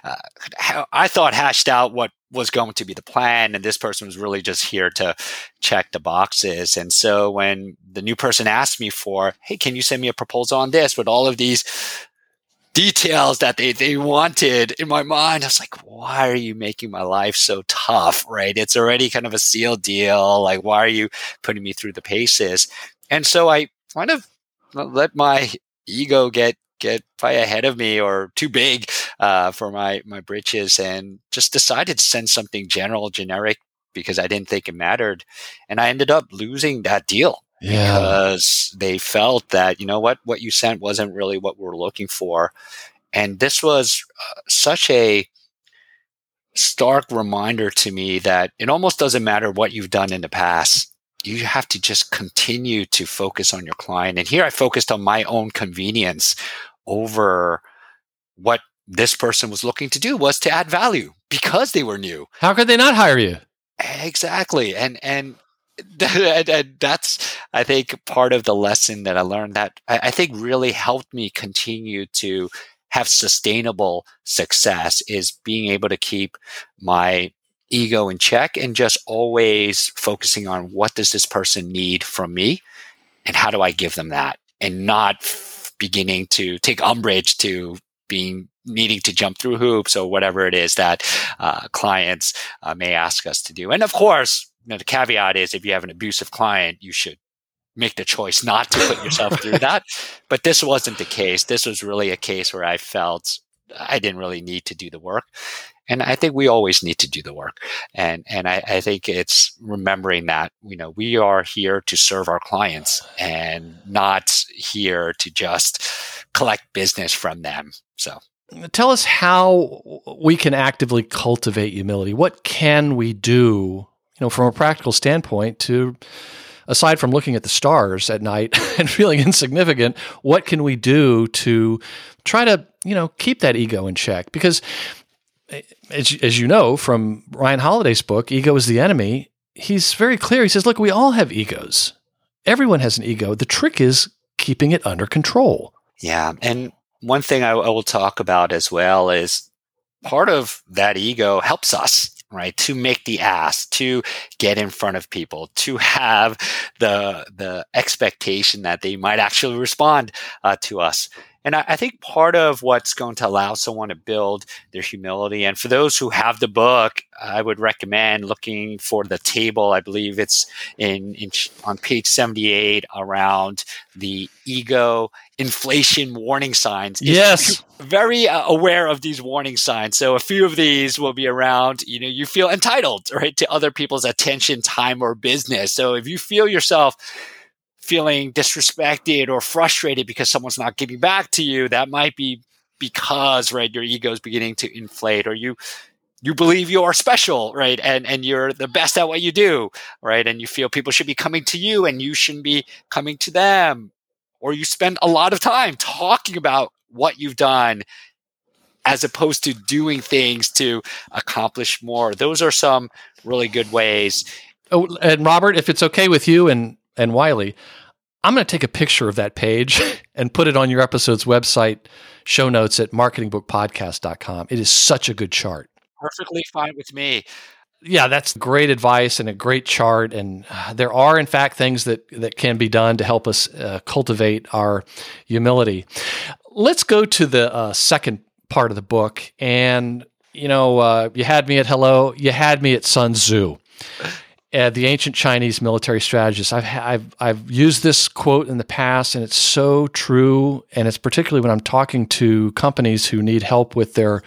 I thought hashed out what was going to be the plan. And this person was really just here to check the boxes. And so when the new person asked me for, hey, can you send me a proposal on this with all of these details that they wanted, in my mind, I was like, why are you making my life so tough, right? It's already kind of a sealed deal. Like, why are you putting me through the paces? And so I kind of let my ego get probably ahead of me, or too big for my britches, and just decided to send something generic because I didn't think it mattered. And I ended up losing that deal. Yeah. Because they felt that, what you sent wasn't really what we're looking for. And this was such a stark reminder to me that it almost doesn't matter what you've done in the past. You have to just continue to focus on your client. And here I focused on my own convenience over what this person was looking to do, was to add value because they were new. How could they not hire you? Exactly. And that's, I think, part of the lesson that I learned that I think really helped me continue to have sustainable success, is being able to keep my ego in check and just always focusing on what does this person need from me and how do I give them that, and not beginning to take umbrage to needing to jump through hoops or whatever it is that clients may ask us to do. And of course, the caveat is, if you have an abusive client, you should make the choice not to put yourself through that. But this wasn't the case. This was really a case where I felt I didn't really need to do the work. And I think we always need to do the work. And I think it's remembering that, we are here to serve our clients and not here to just collect business from them. So tell us how we can actively cultivate humility. What can we do, from a practical standpoint to aside from looking at the stars at night and feeling insignificant, what can we do to try to, keep that ego in check? Because as you know from Ryan Holiday's book, Ego is the Enemy, he's very clear. He says, look, we all have egos. Everyone has an ego. The trick is keeping it under control. Yeah. And one thing I will talk about as well is part of that ego helps us, right, to make the ask, to get in front of people, to have the expectation that they might actually respond to us. And I think part of what's going to allow someone to build their humility, and for those who have the book, I would recommend looking for the table. I believe it's on page 78 around the ego inflation warning signs. Yes. Very aware of these warning signs. So a few of these will be around, you feel entitled, right, to other people's attention, time, or business. So if you feel yourself feeling disrespected or frustrated because someone's not giving back to you, that might be because, right, your ego is beginning to inflate, or you believe you are special, right, and you're the best at what you do, right, and you feel people should be coming to you and you shouldn't be coming to them, or you spend a lot of time talking about what you've done as opposed to doing things to accomplish more. Those are some really good ways. Oh, and Robert, if it's okay with you and Wiley, I'm going to take a picture of that page and put it on your episode's website, show notes at marketingbookpodcast.com. It is such a good chart. Perfectly fine with me. Yeah, that's great advice and a great chart. And there are, in fact, things that can be done to help us cultivate our humility. Let's go to the second part of the book. And, you had me at hello. You had me at Sun Tzu. The ancient Chinese military strategist. I've used this quote in the past, and it's so true. And it's particularly when I'm talking to companies who need help with their,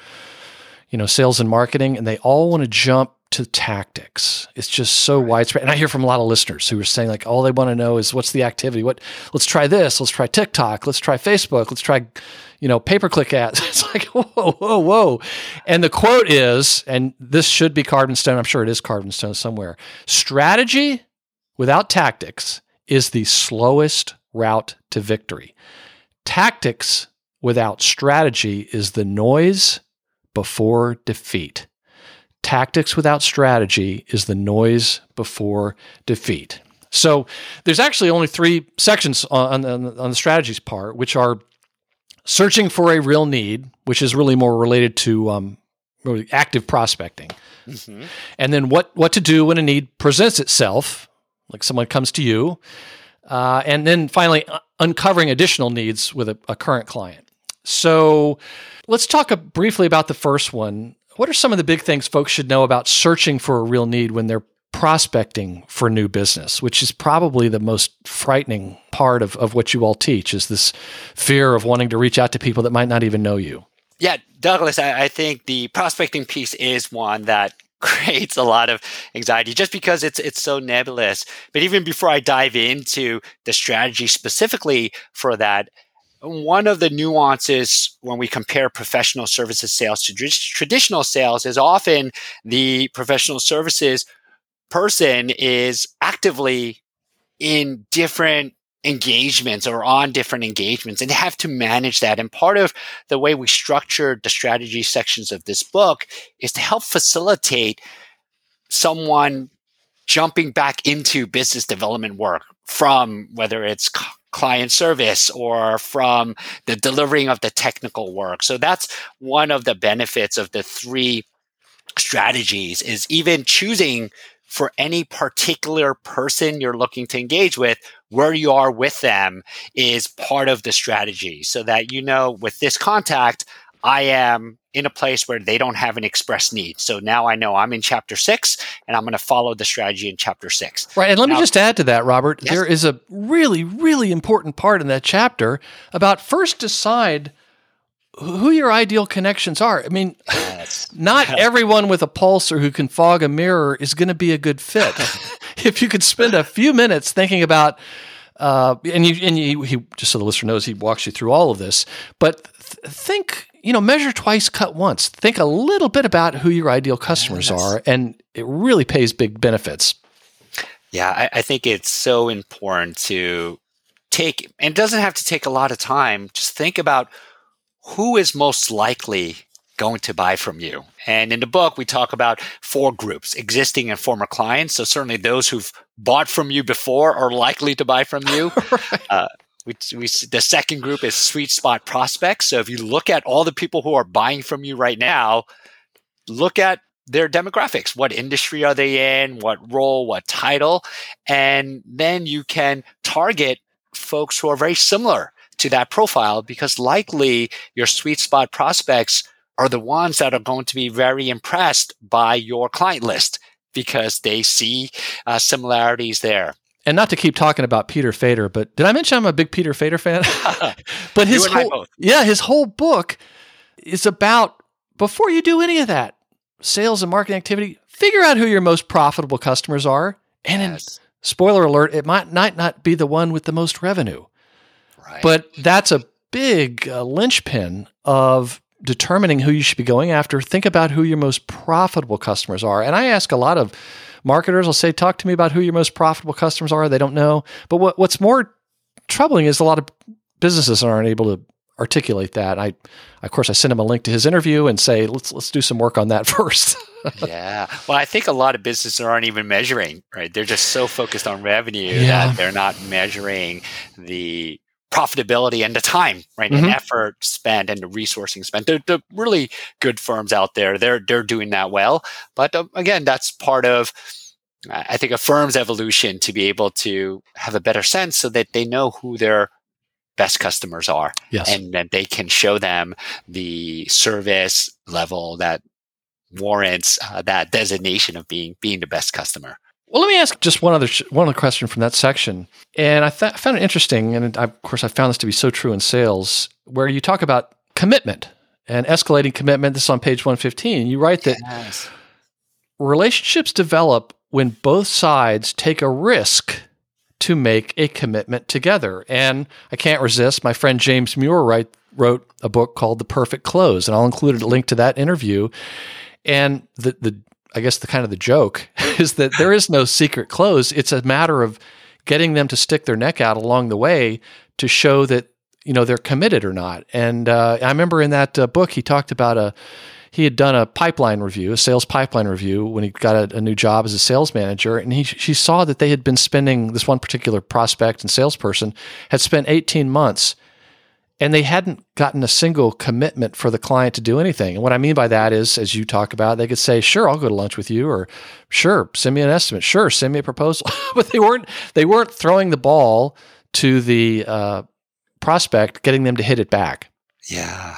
sales and marketing, and they all want to jump to tactics. It's just so widespread. And I hear from a lot of listeners who are saying, like, all they want to know is what's the activity? Let's try this. Let's try TikTok. Let's try Facebook. Let's try, pay-per-click ads. It's like, whoa. And the quote is, and this should be carved in stone. I'm sure it is carved in stone somewhere. Strategy without tactics is the slowest route to victory. Tactics without strategy is the noise before defeat. Tactics without strategy is the noise before defeat. So there's actually only 3 sections on the strategies part, which are searching for a real need, which is really more related to really active prospecting. Mm-hmm. And then what to do when a need presents itself, like someone comes to you. And then finally, uncovering additional needs with a current client. So let's talk briefly about the first one. What are some of the big things folks should know about searching for a real need when they're prospecting for new business, which is probably the most frightening part of what you all teach, is this fear of wanting to reach out to people that might not even know you? Yeah, Douglas, I think the prospecting piece is one that creates a lot of anxiety just because it's so nebulous. But even before I dive into the strategy specifically for that, one of the nuances when we compare professional services sales to traditional sales is often the professional services person is actively in different engagements or on different engagements, and they have to manage that. And part of the way we structured the strategy sections of this book is to help facilitate someone jumping back into business development work from whether it's client service or from the delivering of the technical work. So that's one of the benefits of the 3 strategies, is even choosing for any particular person you're looking to engage with, where you are with them is part of the strategy, so that with this contact, I am in a place where they don't have an express need. So now I know I'm in chapter 6 and I'm going to follow the strategy in chapter 6. Right. And let me just add to that, Robert. Yes. There is a really, really important part in that chapter about first decide who your ideal connections are. I mean, not everyone with a pulse or who can fog a mirror is going to be a good fit. If you could spend a few minutes thinking about, he just so the listener knows, he walks you through all of this, but think, measure twice, cut once. Think a little bit about who your ideal customers are, and it really pays big benefits. Yeah, I think it's so important to take, and it doesn't have to take a lot of time. Just think about who is most likely going to buy from you. And in the book, we talk about 4 groups, existing and former clients. So certainly those who've bought from you before are likely to buy from you. Right. The second group is sweet spot prospects. So if you look at all the people who are buying from you right now, look at their demographics. What industry are they in? What role? What title? And then you can target folks who are very similar to that profile, because likely your sweet spot prospects are the ones that are going to be very impressed by your client list because they see similarities there. And not to keep talking about Peter Fader, but did I mention I'm a big Peter Fader fan? But his whole book is about, before you do any of that sales and marketing activity, figure out who your most profitable customers are. And spoiler alert, it might not be the one with the most revenue. Right. But that's a big linchpin of determining who you should be going after. Think about who your most profitable customers are. And I ask a lot of marketers, I'll say, talk to me about who your most profitable customers are. They don't know. But what's more troubling is a lot of businesses aren't able to articulate that. Of course, I send him a link to his interview and say, let's do some work on that first. Yeah. Well, I think a lot of businesses aren't even measuring, right? They're just so focused on revenue that they're not measuring the profitability and the time, right? Mm-hmm. And effort spent and the resourcing spent. They're really good firms out there. They're doing that well. But again, that's part of, I think, a firm's evolution to be able to have a better sense so that they know who their best customers are. Yes. And that they can show them the service level that warrants that designation of being the best customer. Well, let me ask just one other question from that section. And I found it interesting, and of course I found this to be so true in sales, where you talk about commitment and escalating commitment. This is on page 115. You write that relationships develop when both sides take a risk to make a commitment together. And I can't resist. My friend James Muir wrote a book called The Perfect Close, and I'll include a link to that interview. And I guess the kind of the joke is that there is no secret close. It's a matter of getting them to stick their neck out along the way to show that, they're committed or not. And I remember in that book, he talked about he had done a sales pipeline review when he got a new job as a sales manager. And she saw that they had been spending, this one particular prospect and salesperson had spent 18 months and they hadn't gotten a single commitment for the client to do anything. And what I mean by that is, as you talk about, they could say, sure, I'll go to lunch with you, or sure, send me an estimate. Sure, send me a proposal. But they weren't throwing the ball to the prospect, getting them to hit it back. Yeah.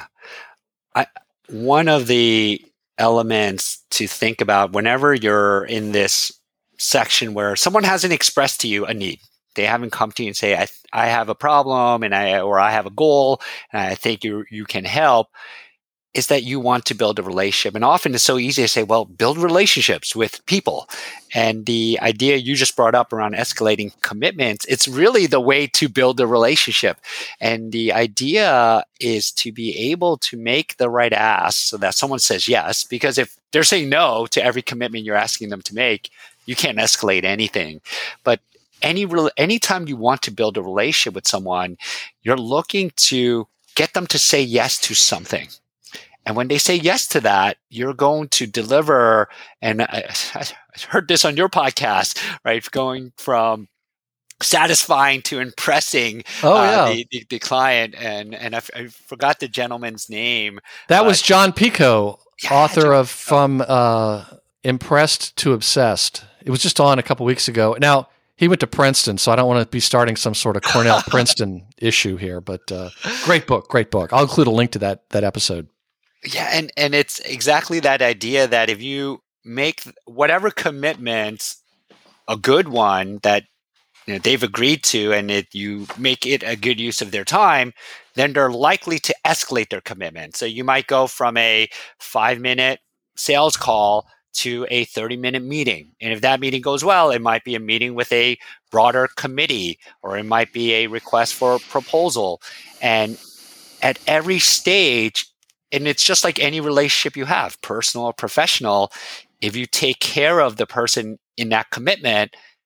One of the elements to think about whenever you're in this section where someone hasn't expressed to you a need, they haven't come to you and say, I have a problem or I have a goal and I think you can help, is that you want to build a relationship. And often it's so easy to say, well, build relationships with people. And the idea you just brought up around escalating commitments, it's really the way to build a relationship. And the idea is to be able to make the right ask so that someone says yes, because if they're saying no to every commitment you're asking them to make, you can't escalate anything. But anytime you want to build a relationship with someone, you're looking to get them to say yes to something. And when they say yes to that, you're going to deliver. And I heard this on your podcast, right? Going from satisfying to impressing the client. And I forgot the gentleman's name. That was John Pico, author of From Impressed to Obsessed. It was just on a couple weeks ago. Now, he went to Princeton, so I don't want to be starting some sort of Cornell-Princeton issue here, but great book. I'll include a link to that episode. Yeah, and it's exactly that idea that if you make whatever commitment a good one that they've agreed to, and you make it a good use of their time, then they're likely to escalate their commitment. So you might go from a 5-minute sales call to a 30-minute meeting. And if that meeting goes well, it might be a meeting with a broader committee, or it might be a request for a proposal. And at every stage, and it's just like any relationship you have, personal or professional, if you take care of the person in that commitment,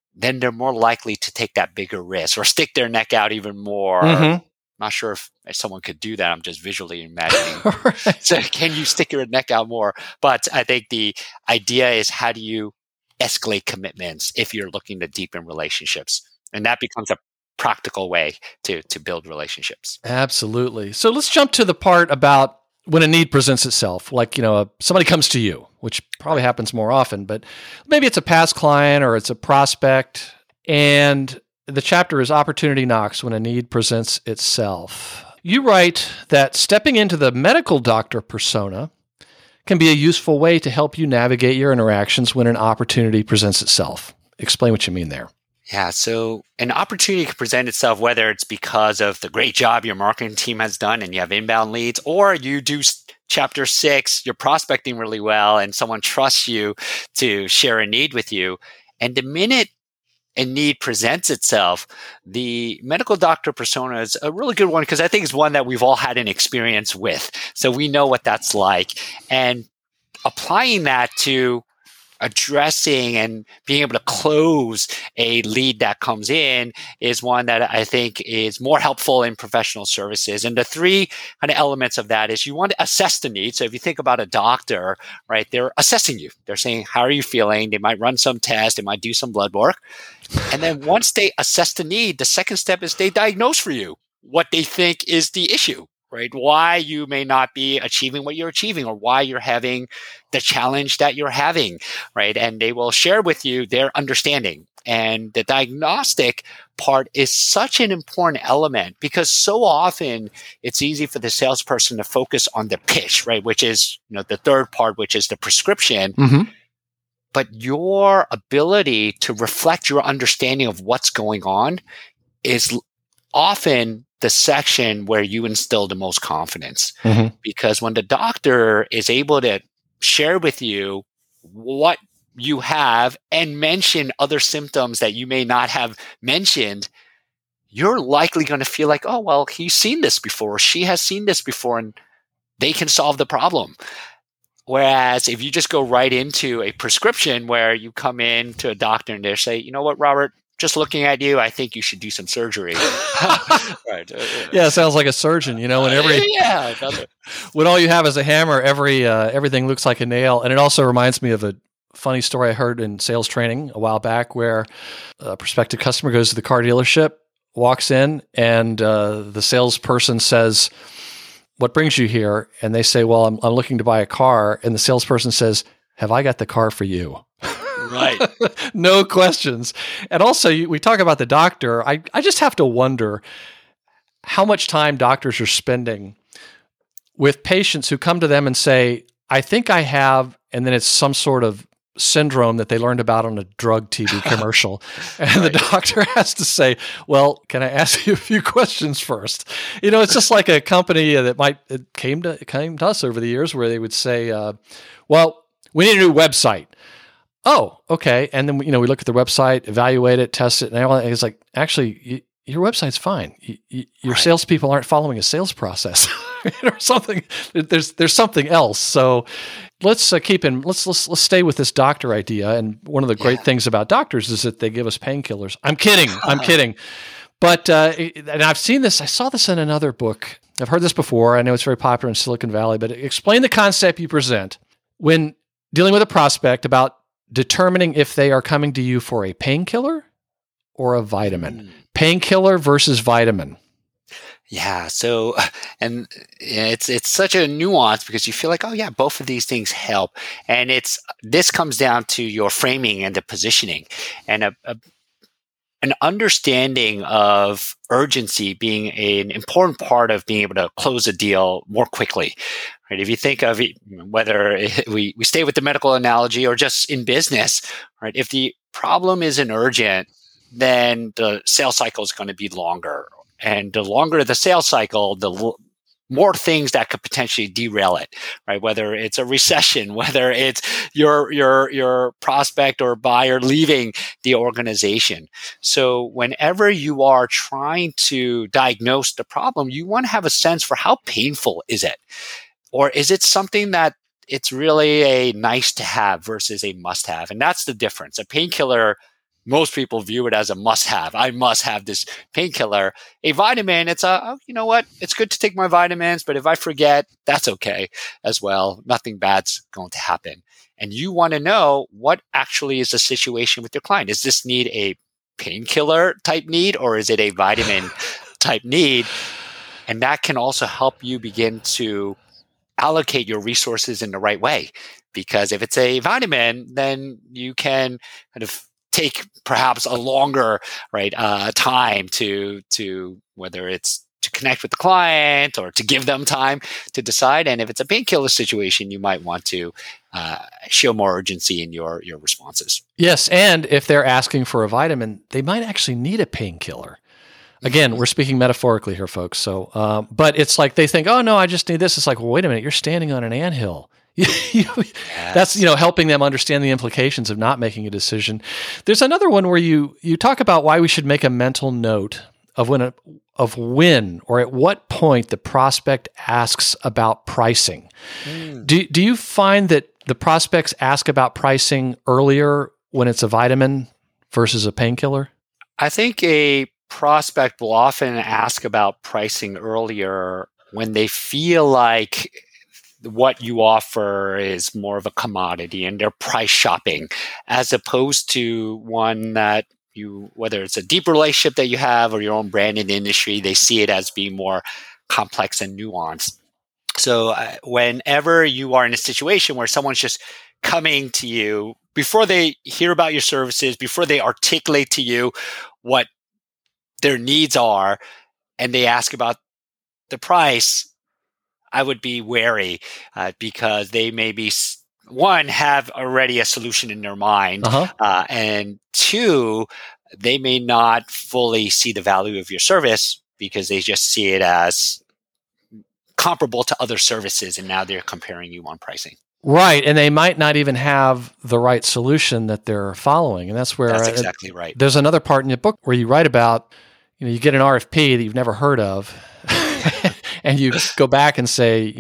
then they're more likely to take that bigger risk or stick their neck out even more. Not sure if someone could do that. I'm just visually imagining. Right. So can you stick your neck out more? But I think the idea is, how do you escalate commitments if you're looking to deepen relationships? And that becomes a practical way to build relationships. Absolutely. So let's jump to the part about when a need presents itself. Like, somebody comes to you, which probably happens more often, but maybe it's a past client or it's a prospect, and the chapter is Opportunity Knocks When a Need Presents Itself. You write that stepping into the medical doctor persona can be a useful way to help you navigate your interactions when an opportunity presents itself. Explain what you mean there. Yeah, so an opportunity can present itself whether it's because of the great job your marketing team has done and you have inbound leads, or you do chapter 6, you're prospecting really well and someone trusts you to share a need with you. And the minute a need presents itself, the medical doctor persona is a really good one, because I think it's one that we've all had an experience with. So we know what that's like. And applying that to addressing and being able to close a lead that comes in is one that I think is more helpful in professional services. And the 3 kind of elements of that is, you want to assess the need. So if you think about a doctor, right, they're assessing you. They're saying, how are you feeling? They might run some tests. They might do some blood work. And then once they assess the need, the second step is they diagnose for you what they think is the issue, right? Why you may not be achieving what you're achieving, or why you're having the challenge that you're having, right? And they will share with you their understanding. And the diagnostic part is such an important element, because so often it's easy for the salesperson to focus on the pitch, right? Which is, the third part, which is the prescription. But your ability to reflect your understanding of what's going on is often the section where you instill the most confidence. Because when the doctor is able to share with you what you have and mention other symptoms that you may not have mentioned, you're likely going to feel like, oh, well, he's seen this before, or she has seen this before, and they can solve the problem. Whereas if you just go right into a prescription where you come in to a doctor and they say, you know what, Robert, just looking at you, I think you should do some surgery. Right. Yeah, it sounds like a surgeon, when when all you have is a hammer, everything looks like a nail. And it also reminds me of a funny story I heard in sales training a while back, where a prospective customer goes to the car dealership, walks in, and the salesperson says, "What brings you here?" And they say, "Well, I'm looking to buy a car." And the salesperson says, "Have I got the car for you?" Right. No questions. And also, we talk about the doctor. I just have to wonder how much time doctors are spending with patients who come to them and say, "I think I have," and then it's some sort of syndrome that they learned about on a drug TV commercial. And the doctor has to say, "Well, can I ask you a few questions first?" It's just like a company that came to us over the years, where they would say, "Well, we need a new website." Oh, okay. And then, we look at the website, evaluate it, test it. And it's like, actually, your website's fine. Your salespeople aren't following a sales process or something. There's something else. So let's let's stay with this doctor idea. And one of the great things about doctors is that they give us painkillers. I'm kidding. But, and I've seen this, I saw this in another book. I've heard this before. I know it's very popular in Silicon Valley, but explain the concept you present when dealing with a prospect about determining if they are coming to you for a painkiller or a vitamin. Painkiller versus vitamin. Yeah. So, and it's such a nuance, because you feel like, oh yeah, both of these things help. And this comes down to your framing and the positioning, and an understanding of urgency being an important part of being able to close a deal more quickly. Right? If you think of it, whether we stay with the medical analogy or just in business, right? If the problem isn't urgent, then the sales cycle is going to be longer. And the longer the sales cycle, the more things that could potentially derail it, right? Whether it's a recession, whether it's your prospect or buyer leaving the organization. So whenever you are trying to diagnose the problem, you want to have a sense for how painful is it? Or is it something that it's really a nice to have versus a must have? And that's the difference. A painkiller most people view it as a must-have. I must have this painkiller. A vitamin, it's you know what? It's good to take my vitamins, but if I forget, that's okay as well. Nothing bad's going to happen. And you want to know what actually is the situation with your client. Is this need a painkiller type need, or is it a vitamin type need? And that can also help you begin to allocate your resources in the right way. Because if it's a vitamin, then you can kind of take perhaps a longer time to whether it's to connect with the client or to give them time to decide. And if it's a painkiller situation, you might want to show more urgency in your responses. Yes, and if they're asking for a vitamin, they might actually need a painkiller. Again, we're speaking metaphorically here, folks. So, but it's like they think, oh no, I just need this. It's like, well, wait a minute, you're standing on an anthill. Yes. That's helping them understand the implications of not making a decision. There's another one where you talk about why we should make a mental note of when or at what point the prospect asks about pricing. Do you find that the prospects ask about pricing earlier when it's a vitamin versus a painkiller? I think a prospect will often ask about pricing earlier when they feel like what you offer is more of a commodity and they're price shopping, as opposed to one that whether it's a deep relationship that you have or your own brand in the industry, they see it as being more complex and nuanced. So whenever you are in a situation where someone's just coming to you before they hear about your services, before they articulate to you what their needs are, and they ask about the price, I would be wary because they may be, one, have already a solution in their mind, and two, they may not fully see the value of your service because they just see it as comparable to other services, and now they're comparing you on pricing. Right, and they might not even have the right solution that they're following, and that's where that's exactly right. There's another part in your book where you write about, you get an RFP that you've never heard of, and you go back and say,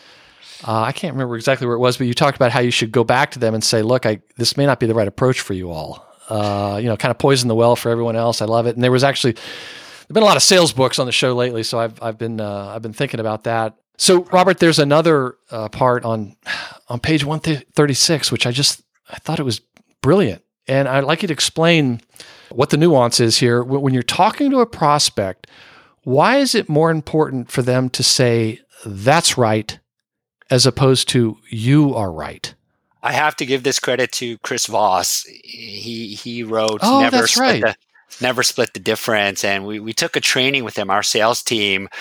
I can't remember exactly where it was, but you talked about how you should go back to them and say, look, this may not be the right approach for you all. Kind of poison the well for everyone else. I love it. And there's been a lot of sales books on the show lately, so I've been thinking about that. So, Robert, there's another part on page 136, which I thought it was brilliant. And I'd like you to explain what the nuance is here. When you're talking to a prospect, why is it more important for them to say, that's right, as opposed to you are right? I have to give this credit to Chris Voss. He wrote Never Split the Difference. And we took a training with him, our sales team,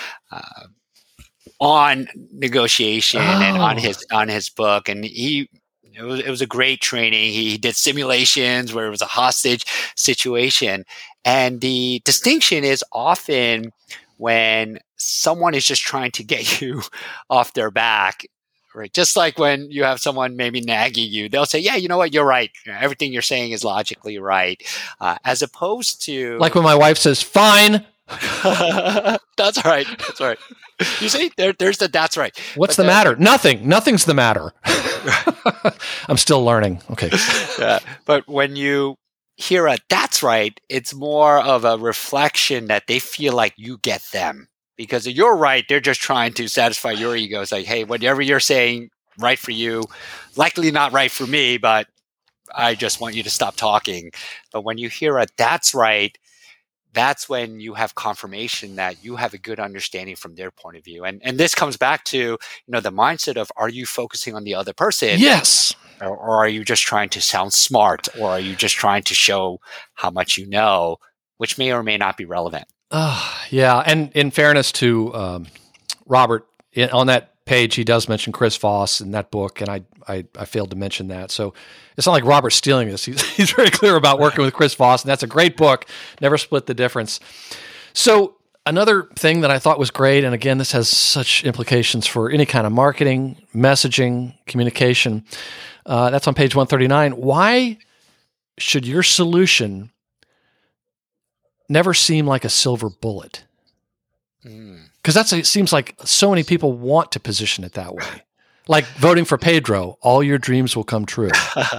on negotiation and on his book. And it was a great training. He did simulations where it was a hostage situation. And the distinction is often when someone is just trying to get you off their back, right? Just like when you have someone maybe nagging you, they'll say, yeah, you know what? You're right. Everything you're saying is logically right. As opposed to... Like when my wife says, fine. That's right. That's right. You see, there's that's right. What's the matter? Nothing. Nothing's the matter. I'm still learning. Okay. But when you hear a that's right, it's more of a reflection that they feel like you get them. Because if you're right, they're just trying to satisfy your ego. It's like, hey, whatever you're saying, right for you, likely not right for me, but I just want you to stop talking. But when you hear a that's right, that's when you have confirmation that you have a good understanding from their point of view. And this comes back to, the mindset of, are you focusing on the other person? Yes. Or are you just trying to sound smart? Or are you just trying to show how much you know, which may or may not be relevant? Yeah. And in fairness to Robert, on that page, he does mention Chris Voss in that book, and I failed to mention that. So it's not like Robert's stealing this. He's very clear about working with Chris Voss, and that's a great book, Never Split the Difference. So another thing that I thought was great, and again, this has such implications for any kind of marketing, messaging, communication, that's on page 139. Why should your solution never seem like a silver bullet? Because it seems like so many people want to position it that way. Like voting for Pedro, all your dreams will come true.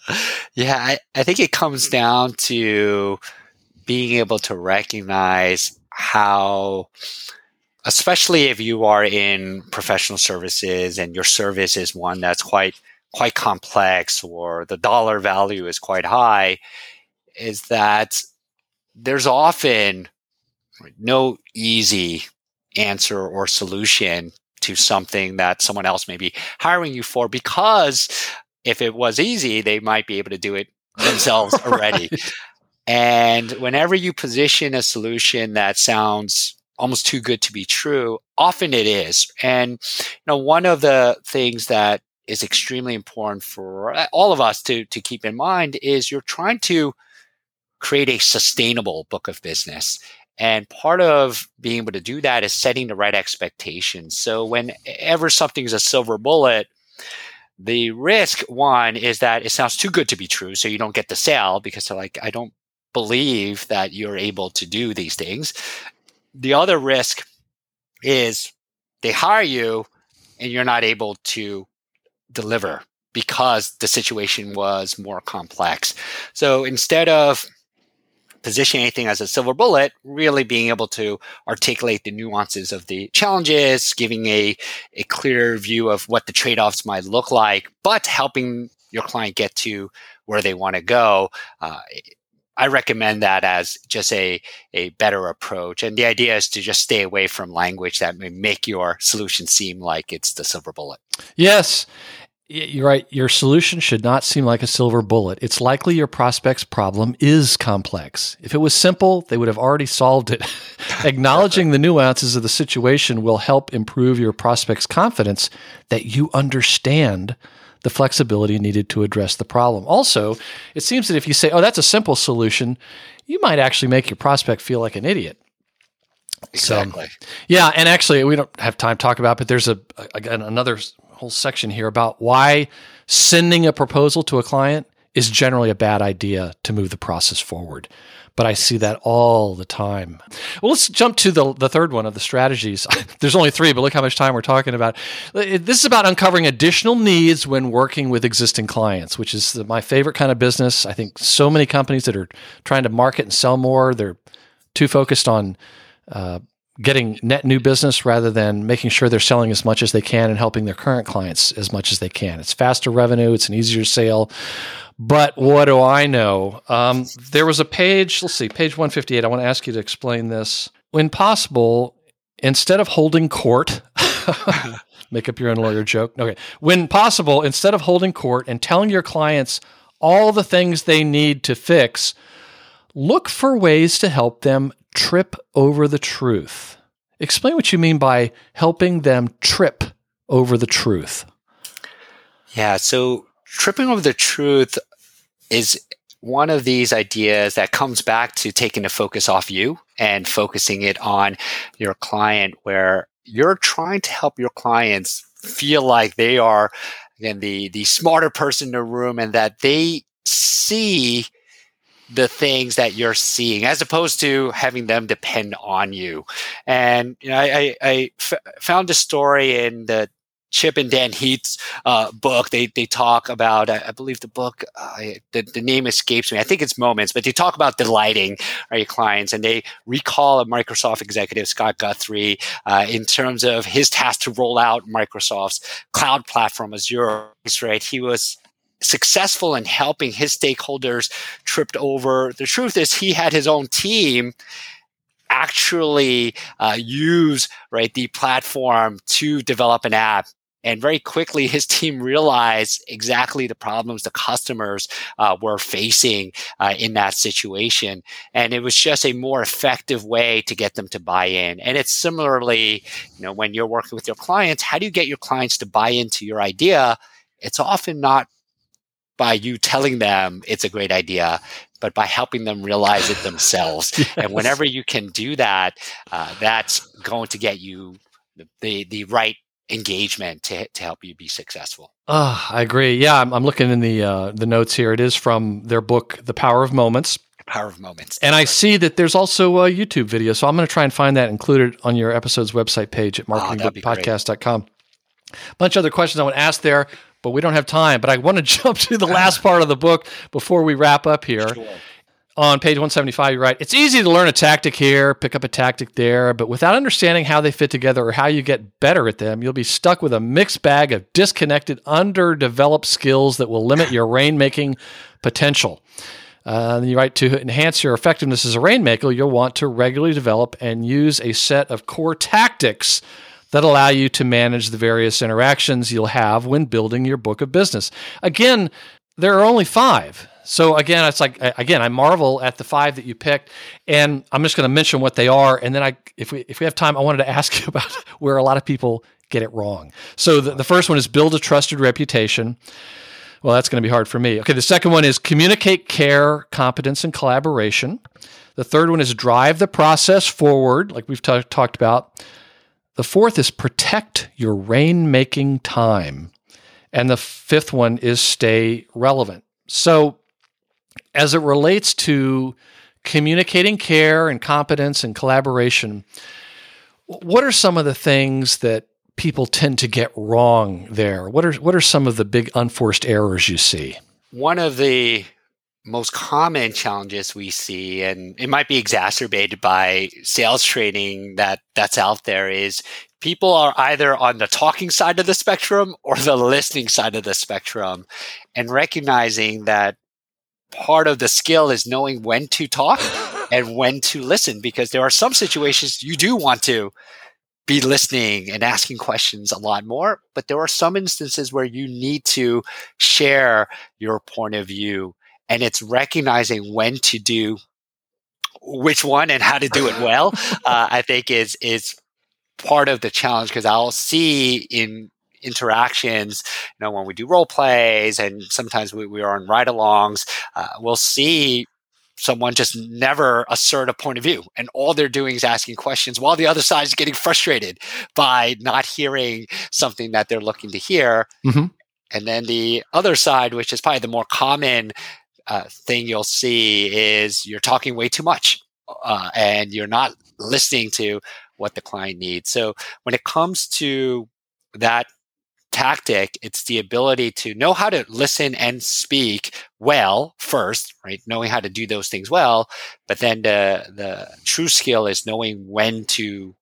Yeah, I think it comes down to being able to recognize how, especially if you are in professional services and your service is one that's quite complex or the dollar value is quite high, is that there's often no easy answer or solution to something that someone else may be hiring you for, because if it was easy, they might be able to do it themselves already. Right. And whenever you position a solution that sounds almost too good to be true, often it is. And one of the things that is extremely important for all of us to keep in mind is you're trying to create a sustainable book of business. And part of being able to do that is setting the right expectations. So whenever something's a silver bullet, the risk, one, is that it sounds too good to be true, so you don't get the sale because they're like, I don't believe that you're able to do these things. The other risk is they hire you and you're not able to deliver because the situation was more complex. So instead of positioning anything as a silver bullet, really being able to articulate the nuances of the challenges, giving a clear view of what the trade-offs might look like, but helping your client get to where they want to go. I recommend that as just a better approach. And the idea is to just stay away from language that may make your solution seem like it's the silver bullet. Yes. You're right. Your solution should not seem like a silver bullet. It's likely your prospect's problem is complex. If it was simple, they would have already solved it. Acknowledging the nuances of the situation will help improve your prospect's confidence that you understand the flexibility needed to address the problem. Also, it seems that if you say, oh, that's a simple solution, you might actually make your prospect feel like an idiot. Exactly. So, yeah, and actually, we don't have time to talk about it, but there's another whole section here about why sending a proposal to a client is generally a bad idea to move the process forward. But I see that all the time. Well, let's jump to the third one of the strategies. There's only 3, but look how much time we're talking about. This is about uncovering additional needs when working with existing clients, which is my favorite kind of business. I think so many companies that are trying to market and sell more, they're too focused on getting net new business rather than making sure they're selling as much as they can and helping their current clients as much as they can. It's faster revenue. It's an easier sale. But what do I know? There was a page, let's see, page 158. I want to ask you to explain this. When possible, instead of holding court, make up your own lawyer joke. Okay. When possible, instead of holding court and telling your clients all the things they need to fix, look for ways to help them trip over the truth. Explain what you mean by helping them trip over the truth. Yeah, so tripping over the truth is one of these ideas that comes back to taking the focus off you and focusing it on your client, where you're trying to help your clients feel like they are, again, the smarter person in the room, and that they see the things that you're seeing, as opposed to having them depend on you. And I found a story in the Chip and Dan Heath's book. They talk about, I believe the book, the name escapes me. I think it's Moments, but they talk about delighting your clients, and they recall a Microsoft executive, Scott Guthrie, in terms of his task to roll out Microsoft's cloud platform, Azure. Right, he was successful in helping his stakeholders tripped over. The truth is, he had his own team actually use the platform to develop an app. And very quickly, his team realized exactly the problems the customers were facing in that situation. And it was just a more effective way to get them to buy in. And it's similarly, when you're working with your clients, how do you get your clients to buy into your idea? It's often not by you telling them it's a great idea, but by helping them realize it themselves. Yes. And whenever you can do that, that's going to get you the right engagement to help you be successful. I agree. Yeah, I'm looking in the notes here. It is from their book, The Power of Moments. Power of Moments. And I see that there's also a YouTube video, so I'm going to try and find that included on your episode's website page at marketingbookpodcast.com. A bunch of other questions I want to ask there. but we don't have time. But I want to jump to the last part of the book before we wrap up here. Sure. On page 175, you write, it's easy to learn a tactic here, pick up a tactic there, but without understanding how they fit together or how you get better at them, you'll be stuck with a mixed bag of disconnected, underdeveloped skills that will limit your rainmaking potential. You write, to enhance your effectiveness as a rainmaker, you'll want to regularly develop and use a set of core tactics that allow you to manage the various interactions you'll have when building your book of business. Again, there are only 5. So again, it's like, I marvel at the 5 that you picked, and I'm just going to mention what they are. And then if we have time, I wanted to ask you about where a lot of people get it wrong. So the first one is build a trusted reputation. Well, that's going to be hard for me. Okay, the second one is communicate care, competence, and collaboration. The third one is drive the process forward, like we've talked about. The fourth is protect your rainmaking time. And the fifth one is stay relevant. So as it relates to communicating care and competence and collaboration, what are some of the things that people tend to get wrong there? What are some of the big unforced errors you see? One of the most common challenges we see, and it might be exacerbated by sales training that's out there, is people are either on the talking side of the spectrum or the listening side of the spectrum, and recognizing that part of the skill is knowing when to talk and when to listen, because there are some situations you do want to be listening and asking questions a lot more, but there are some instances where you need to share your point of view, and it's recognizing when to do which one and how to do it well. I think is part of the challenge, because I'll see in interactions, when we do role plays, and sometimes we are on ride-alongs, we'll see someone just never assert a point of view, and all they're doing is asking questions while the other side is getting frustrated by not hearing something that they're looking to hear. Mm-hmm. And then the other side, which is probably the more common thing you'll see, is you're talking way too much, and you're not listening to what the client needs. So when it comes to that tactic, it's the ability to know how to listen and speak well first, right? Knowing how to do those things well, but then the true skill is knowing when to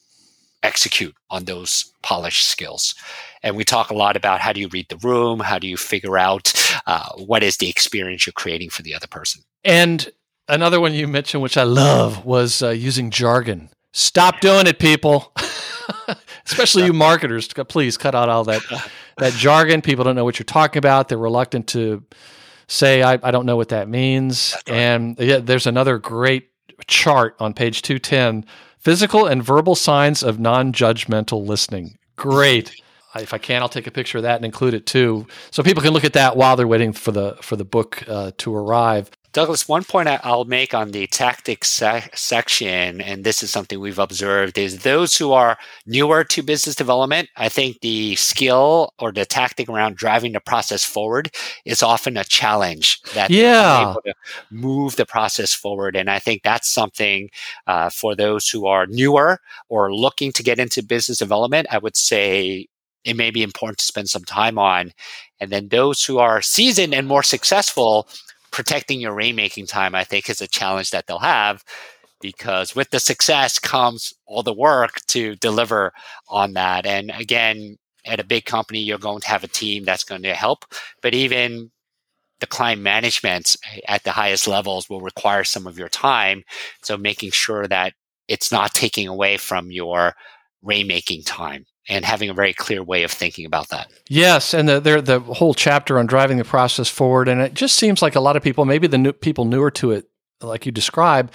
execute on those polished skills. And we talk a lot about how do you read the room, how do you figure out what is the experience you're creating for the other person. And another one you mentioned, which I love, was using jargon. Stop doing it, people. Especially you marketers, please cut out all that jargon. People don't know what you're talking about. They're reluctant to say, I don't know what that means. Right. And there's another great chart on page 210, physical and verbal signs of non-judgmental listening. Great. If I can, I'll take a picture of that and include it too, so people can look at that while they're waiting for the book to arrive. Douglas, one point I'll make on the tactics section, and this is something we've observed, is those who are newer to business development, I think the skill or the tactic around driving the process forward is often a challenge, that they're able to move the process forward. And I think that's something for those who are newer or looking to get into business development, I would say it may be important to spend some time on. And then those who are seasoned and more successful, protecting your rainmaking time, I think, is a challenge that they'll have, because with the success comes all the work to deliver on that. And again, at a big company, you're going to have a team that's going to help, but even the client management at the highest levels will require some of your time. So making sure that it's not taking away from your rainmaking time, and having a very clear way of thinking about that. Yes, and the whole chapter on driving the process forward, and it just seems like a lot of people, maybe the people newer to it, like you described,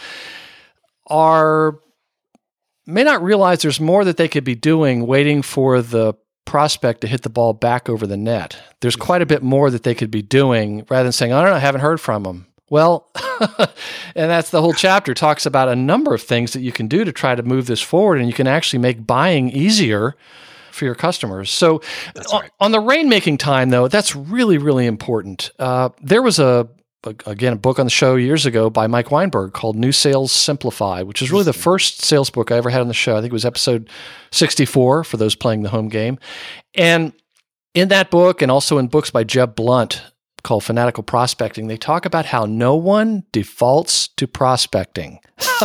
may not realize there's more that they could be doing waiting for the prospect to hit the ball back over the net. There's quite a bit more that they could be doing rather than saying, I don't know, I haven't heard from them. Well, and that's the whole chapter, talks about a number of things that you can do to try to move this forward, and you can actually make buying easier for your customers. So on the rainmaking time, though, that's really, really important. There was a book on the show years ago by Mike Weinberg called New Sales Simplified, which is really the first sales book I ever had on the show. I think it was episode 64 for those playing the home game. And In that book, and also in books by Jeb Blunt called Fanatical Prospecting, they talk about how no one defaults to prospecting.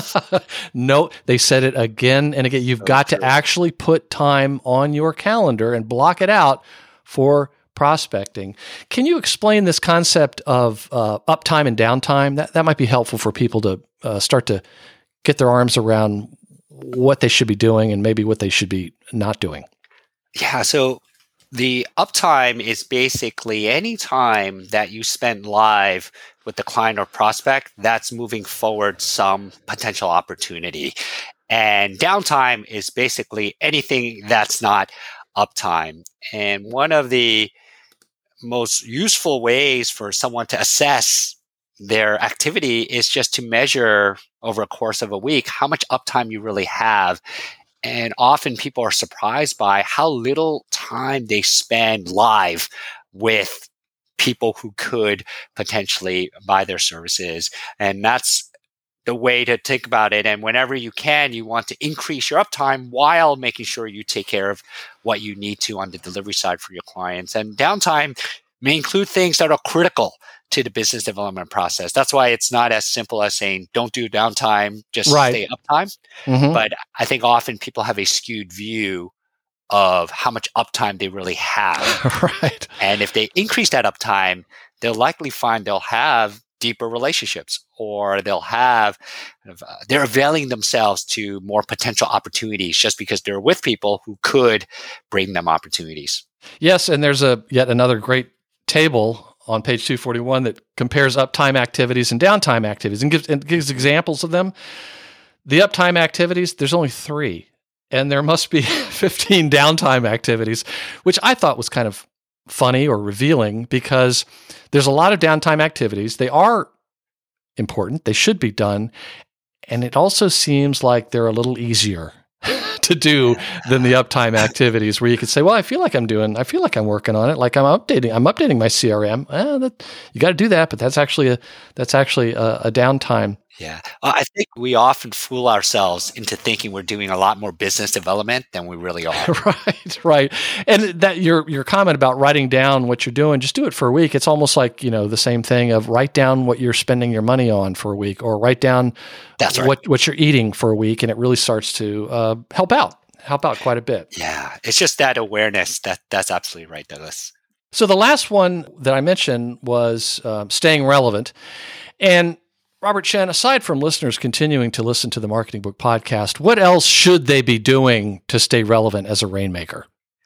No, they said it again and again. You've got to actually put time on your calendar and block it out for prospecting. Can you explain this concept of uptime and downtime? That might be helpful for people to start to get their arms around what they should be doing and maybe what they should be not doing. Yeah, so the uptime is basically any time that you spend live with the client or prospect that's moving forward some potential opportunity. And downtime is basically anything that's not uptime. And one of the most useful ways for someone to assess their activity is just to measure over a course of a week how much uptime you really have. And often people are surprised by how little time they spend live with people who could potentially buy their services. And that's the way to think about it. And whenever you can, you want to increase your uptime while making sure you take care of what you need to on the delivery side for your clients. And downtime may include things that are critical to the business development process. That's why it's not as simple as saying, don't do downtime, just stay uptime. Mm-hmm. But I think often people have a skewed view of how much uptime they really have. Right. And if they increase that uptime, they'll likely find they'll have deeper relationships, or they'll have, they're availing themselves to more potential opportunities just because they're with people who could bring them opportunities. Yes, and there's yet another great table on page 241 that compares uptime activities and downtime activities and gives examples of them. The uptime activities, there's only 3, and there must be 15 downtime activities, which I thought was kind of funny or revealing because there's a lot of downtime activities. They are important. They should be done. And it also seems like they're a little easier to do than the uptime activities where you could say, well, I feel like I'm working on it. Like I'm updating my CRM. You got to do that, but that's actually a downtime. Yeah. I think we often fool ourselves into thinking we're doing a lot more business development than we really are. Right. And that your comment about writing down what you're doing, just do it for a week. It's almost like, the same thing of write down what you're spending your money on for a week, or write down what you're eating for a week. And it really starts to help out quite a bit. Yeah. It's just that awareness. That's absolutely right, Douglas. So the last one that I mentioned was staying relevant. And Robert Chen, aside from listeners continuing to listen to the Marketing Book Podcast, what else should they be doing to stay relevant as a rainmaker?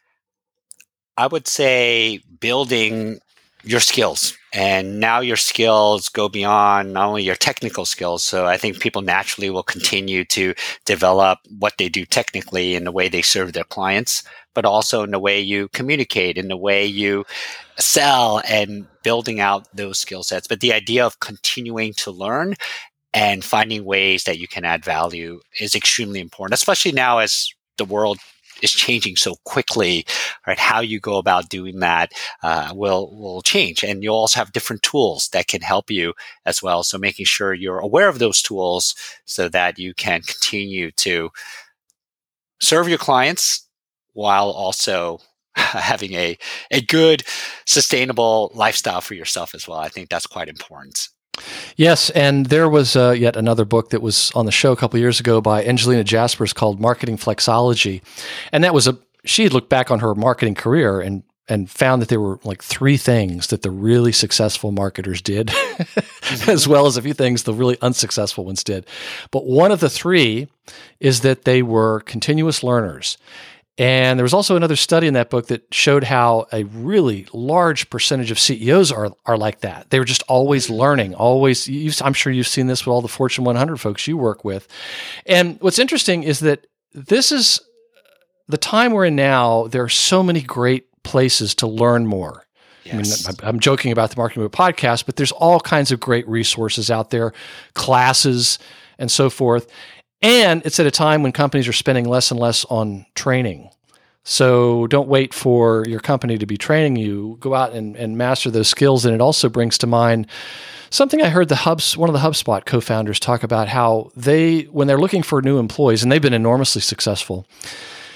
I would say building your skills. And now your skills go beyond not only your technical skills. So I think people naturally will continue to develop what they do technically in the way they serve their clients, but also in the way you communicate, in the way you sell, and building out those skill sets. But the idea of continuing to learn and finding ways that you can add value is extremely important, especially now as the world is changing so quickly, right? How you go about doing that will change. And you'll also have different tools that can help you as well. So making sure you're aware of those tools so that you can continue to serve your clients while also having a good, sustainable lifestyle for yourself as well. I think that's quite important. Yes, and there was yet another book that was on the show a couple of years ago by Angelina Jaspers called Marketing Flexology. And that was she had looked back on her marketing career and found that there were like 3 things that the really successful marketers did, as well as a few things the really unsuccessful ones did. But one of the 3 is that they were continuous learners. And there was also another study in that book that showed how a really large percentage of CEOs are like that. They were just always learning, always. I'm sure you've seen this with all the Fortune 100 folks you work with. And what's interesting is that this is the time we're in now. There are so many great places to learn more. Yes. I mean, I'm joking about the Marketing Book Podcast, but there's all kinds of great resources out there, classes and so forth. And it's at a time when companies are spending less and less on training. So don't wait for your company to be training you. Go out and master those skills. And it also brings to mind something I heard one of the HubSpot co-founders talk about, how when they're looking for new employees, and they've been enormously successful,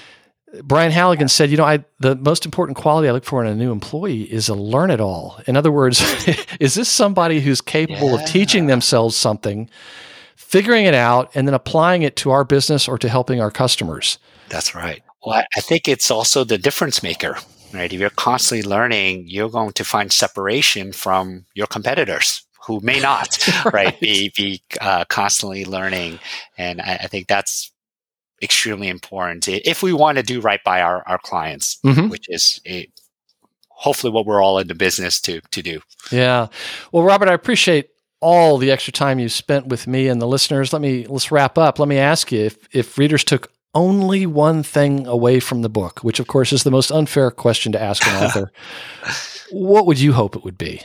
Brian Halligan said, the most important quality I look for in a new employee is a learn-it-all. In other words, is this somebody who's capable of teaching themselves something, figuring it out, and then applying it to our business or to helping our customers? That's right. Well, I think it's also the difference maker, right? If you're constantly learning, you're going to find separation from your competitors who may not, right, be constantly learning. And I think that's extremely important if we want to do right by our clients, which is hopefully what we're all in the business to do. Yeah. Well, Robert, I appreciate all the extra time you spent with me and the listeners. Let's wrap up. Let me ask you, if readers took only one thing away from the book, which of course is the most unfair question to ask an author, what would you hope it would be?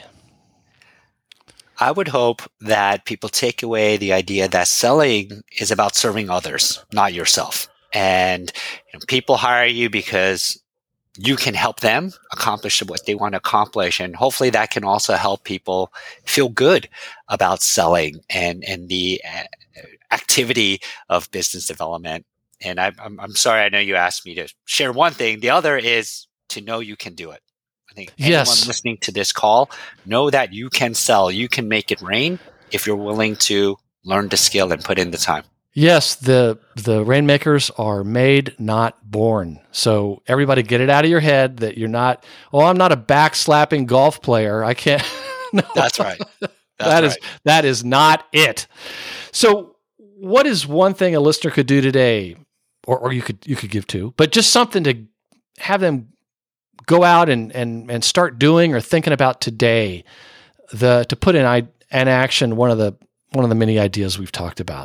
I would hope that people take away the idea that selling is about serving others, not yourself. And people hire you because you can help them accomplish what they want to accomplish. And hopefully that can also help people feel good about selling and the activity of business development. And I'm sorry, I know you asked me to share one thing. The other is to know you can do it. I think anyone listening to this call, know that you can sell. You can make it rain if you're willing to learn the skill and put in the time. Yes, the rainmakers are made, not born. So everybody get it out of your head that you're not, I'm not a backslapping golf player. I can't. No. That's right. That is not it. So what is one thing a listener could do today, or you could give two, but just something to have them go out and start doing or thinking about today, to put in action one of the many ideas we've talked about?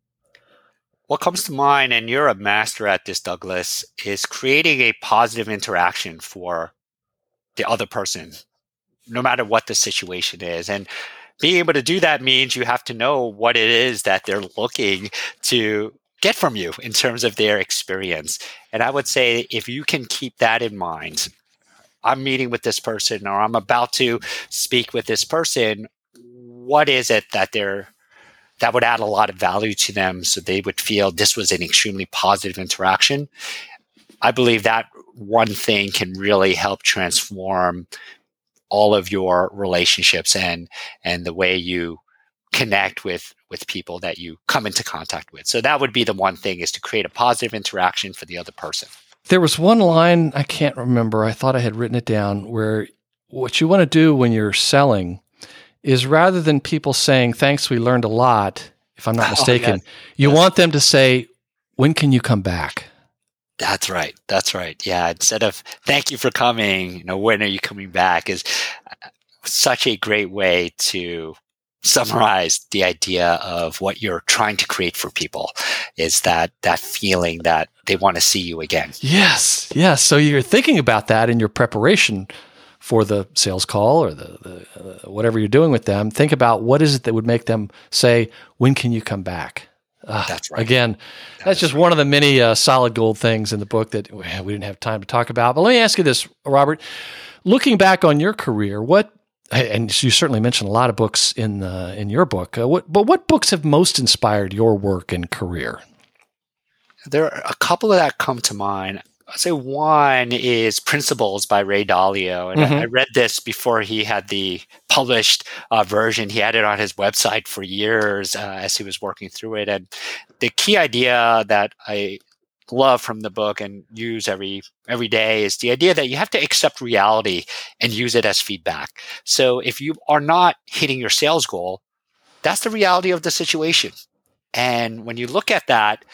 What comes to mind, and you're a master at this, Douglas, is creating a positive interaction for the other person, no matter what the situation is. And being able to do that means you have to know what it is that they're looking to get from you in terms of their experience. And I would say if you can keep that in mind, I'm meeting with this person or I'm about to speak with this person, what is it that would add a lot of value to them so they would feel this was an extremely positive interaction? I believe that one thing can really help transform all of your relationships and the way you connect with people that you come into contact with. So that would be the one thing, is to create a positive interaction for the other person. There was one line, I can't remember, I thought I had written it down, where what you want to do when you're selling is, rather than people saying, "Thanks, we learned a lot," if I'm not mistaken, you want them to say, "When can you come back?" That's right. Yeah. Instead of "Thank you for coming," "When are you coming back?" is such a great way to summarize the idea of what you're trying to create for people, is that feeling that they want to see you again. Yes. So you're thinking about that in your preparation for the sales call or the whatever you're doing with them. Think about what is it that would make them say, "When can you come back?" That's right. Again, that's just one of the many solid gold things in the book that we didn't have time to talk about. But let me ask you this, Robert. Looking back on your career, and you certainly mentioned a lot of books in your book, but what books have most inspired your work and career? There are a couple that come to mind. I'd say one is Principles by Ray Dalio. And I read this before he had the published version. He had it on his website for years as he was working through it. And the key idea that I love from the book and use every day is the idea that you have to accept reality and use it as feedback. So if you are not hitting your sales goal, that's the reality of the situation. And when you look at that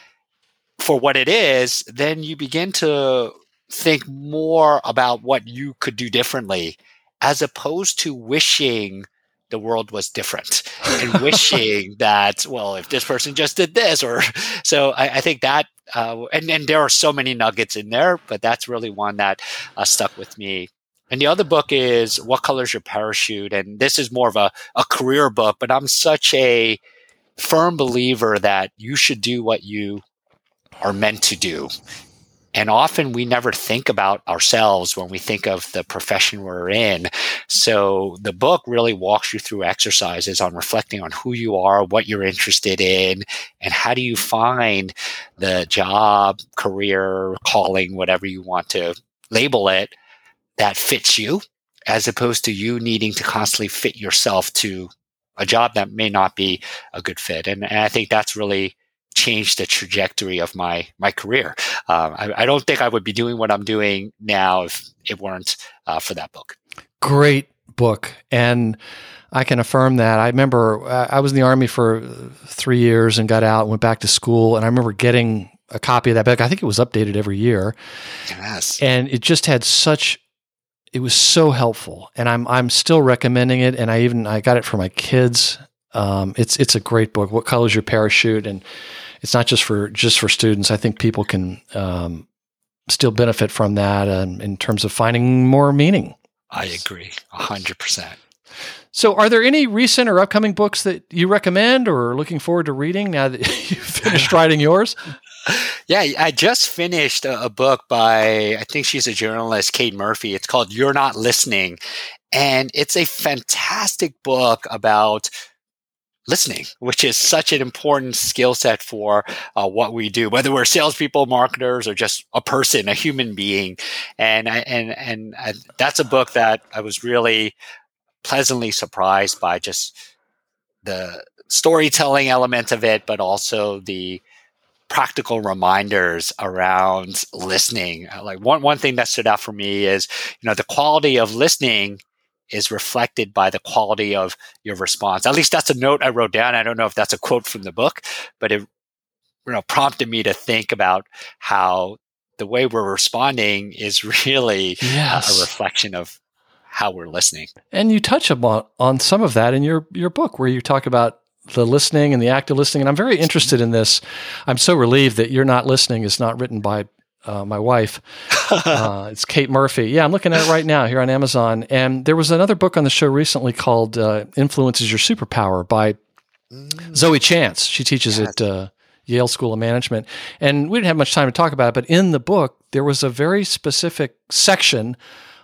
for what it is, then you begin to think more about what you could do differently, as opposed to wishing the world was different and wishing that, well, if this person just did this, or so. I think that, and there are so many nuggets in there, but that's really one that stuck with me. And the other book is What Color's Your Parachute? And this is more of a career book, but I'm such a firm believer that you should do what you are meant to do. And often we never think about ourselves when we think of the profession we're in. So the book really walks you through exercises on reflecting on who you are, what you're interested in, and how do you find the job, career, calling, whatever you want to label it, that fits you, as opposed to you needing to constantly fit yourself to a job that may not be a good fit. And I think that's really changed the trajectory of my career. I don't think I would be doing what I'm doing now if it weren't for that book. Great book. And I can affirm that. I remember I was in the Army for 3 years and got out and went back to school. And I remember getting a copy of that book. I think it was updated every year. Yes. And it just had it was so helpful. And I'm still recommending it. And I got it for my kids. It's a great book. What Color's Your Parachute? And it's not just for students. I think people can still benefit from that in terms of finding more meaning. I agree 100%. So are there any recent or upcoming books that you recommend or are looking forward to reading now that you've finished writing yours? Yeah, I just finished a book by, I think she's a journalist, Kate Murphy. It's called You're Not Listening. And it's a fantastic book about listening, which is such an important skill set for what we do, whether we're salespeople, marketers, or just a person, a human being. And that's a book that I was really pleasantly surprised by, just the storytelling element of it, but also the practical reminders around listening. Like one thing that stood out for me is, the quality of listening is reflected by the quality of your response. At least that's a note I wrote down. I don't know if that's a quote from the book, but it prompted me to think about how the way we're responding is really a reflection of how we're listening. And you touch on some of that in your book, where you talk about the listening and the active listening. And I'm very interested in this. I'm so relieved that You're Not Listening is not written by my wife. It's Kate Murphy. Yeah, I'm looking at it right now here on Amazon. And there was another book on the show recently called Influence is Your Superpower by Zoe Chance. She teaches at Yale School of Management. And we didn't have much time to talk about it, but in the book, there was a very specific section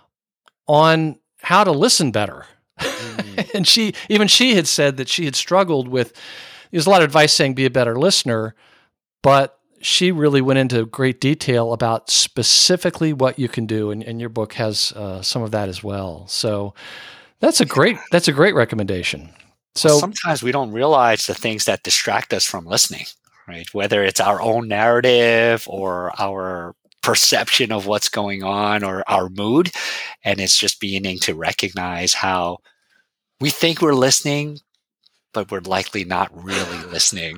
on how to listen better. And she had said that she had struggled with, there's a lot of advice saying be a better listener, but she really went into great detail about specifically what you can do. And your book has some of that as well. So that's a great recommendation. So sometimes we don't realize the things that distract us from listening, right? Whether it's our own narrative or our perception of what's going on or our mood. And it's just beginning to recognize how we think we're listening, but we're likely not really listening.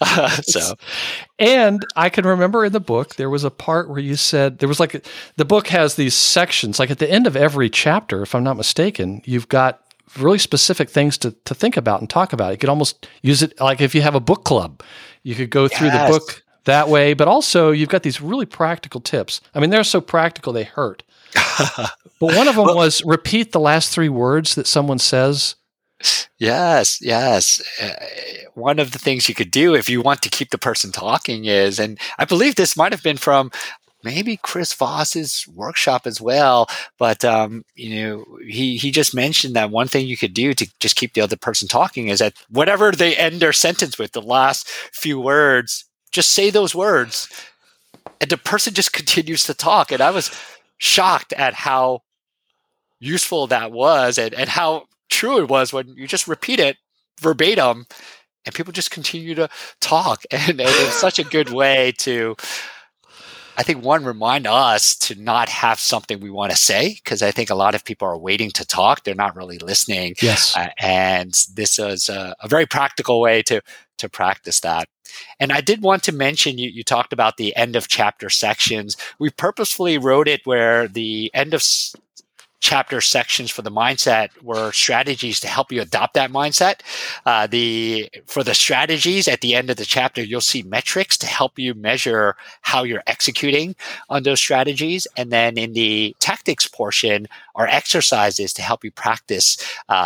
And I can remember in the book, there was a part where you said, the book has these sections, like at the end of every chapter, if I'm not mistaken, you've got really specific things to think about and talk about. You could almost use it like if you have a book club, you could go through the book that way, but also you've got these really practical tips. I mean, they're so practical, they hurt. But one of them was repeat the last 3 words that someone says. Yes. One of the things you could do if you want to keep the person talking is, and I believe this might have been from maybe Chris Voss's workshop as well, but he just mentioned that one thing you could do to just keep the other person talking is that whatever they end their sentence with, the last few words, just say those words, and the person just continues to talk. And I was shocked at how useful that was and how true it was when you just repeat it verbatim and people just continue to talk. And it's such a good way to, I think, one, remind us to not have something we want to say, because I think a lot of people are waiting to talk. They're not really listening. Yes. And this is a very practical way to practice that. And I did want to mention, you talked about the end of chapter sections. We purposefully wrote it where the end of chapter sections for the mindset were strategies to help you adopt that mindset. For the strategies at the end of the chapter, you'll see metrics to help you measure how you're executing on those strategies. And then in the tactics portion are exercises to help you practice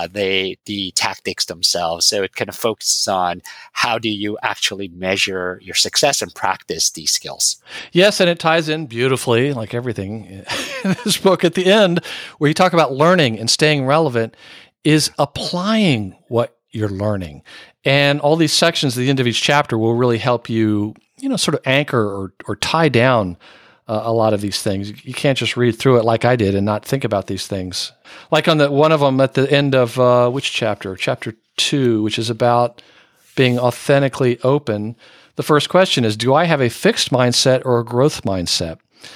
the tactics themselves. So it kind of focuses on how do you actually measure your success and practice these skills. Yes, and it ties in beautifully, like everything in this book at the end, where you talk about learning and staying relevant is applying what you're learning. And all these sections at the end of each chapter will really help you, sort of anchor or tie down a lot of these things. You can't just read through it like I did and not think about these things. Like on one of them at the end of which chapter? Chapter 2, which is about being authentically open. The first question is, do I have a fixed mindset or a growth mindset?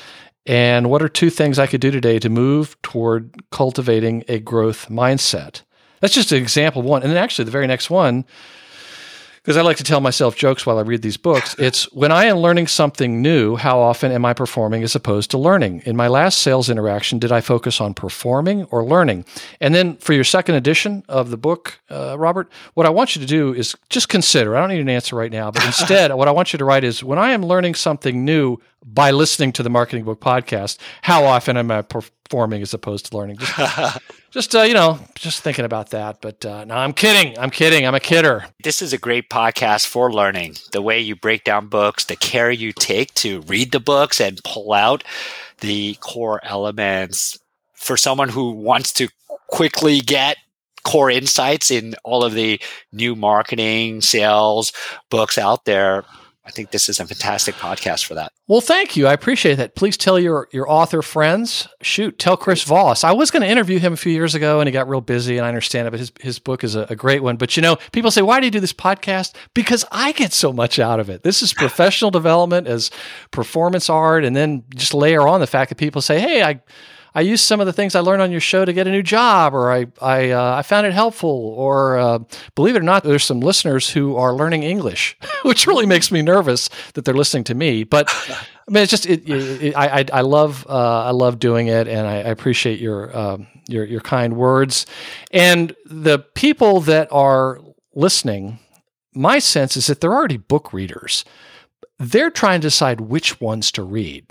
And what are 2 things I could do today to move toward cultivating a growth mindset? That's just an example of one. And then actually the very next one, because I like to tell myself jokes while I read these books, it's when I am learning something new, how often am I performing as opposed to learning? In my last sales interaction, did I focus on performing or learning? And then for your second edition of the book, Robert, what I want you to do is just consider, I don't need an answer right now, but instead what I want you to write is, when I am learning something new by listening to the Marketing Book Podcast, how often am I performing as opposed to learning? Just thinking about that. But no, I'm kidding. I'm a kidder. This is a great podcast for learning. The way you break down books, the care you take to read the books and pull out the core elements for someone who wants to quickly get core insights in all of the new marketing, sales books out there. I think this is a fantastic podcast for that. Well, thank you. I appreciate that. Please tell your author friends. Tell Chris Voss. I was going to interview him a few years ago, and he got real busy, and I understand it, but his book is a great one. But, people say, why do you do this podcast? Because I get so much out of it. This is professional development as performance art, and then just layer on the fact that people say, hey, I used some of the things I learned on your show to get a new job, or I found it helpful, or believe it or not, there's some listeners who are learning English, which really makes me nervous that they're listening to me. But I mean, it's just I love doing it, and I appreciate your kind words. And the people that are listening, my sense is that they're already book readers. They're trying to decide which ones to read.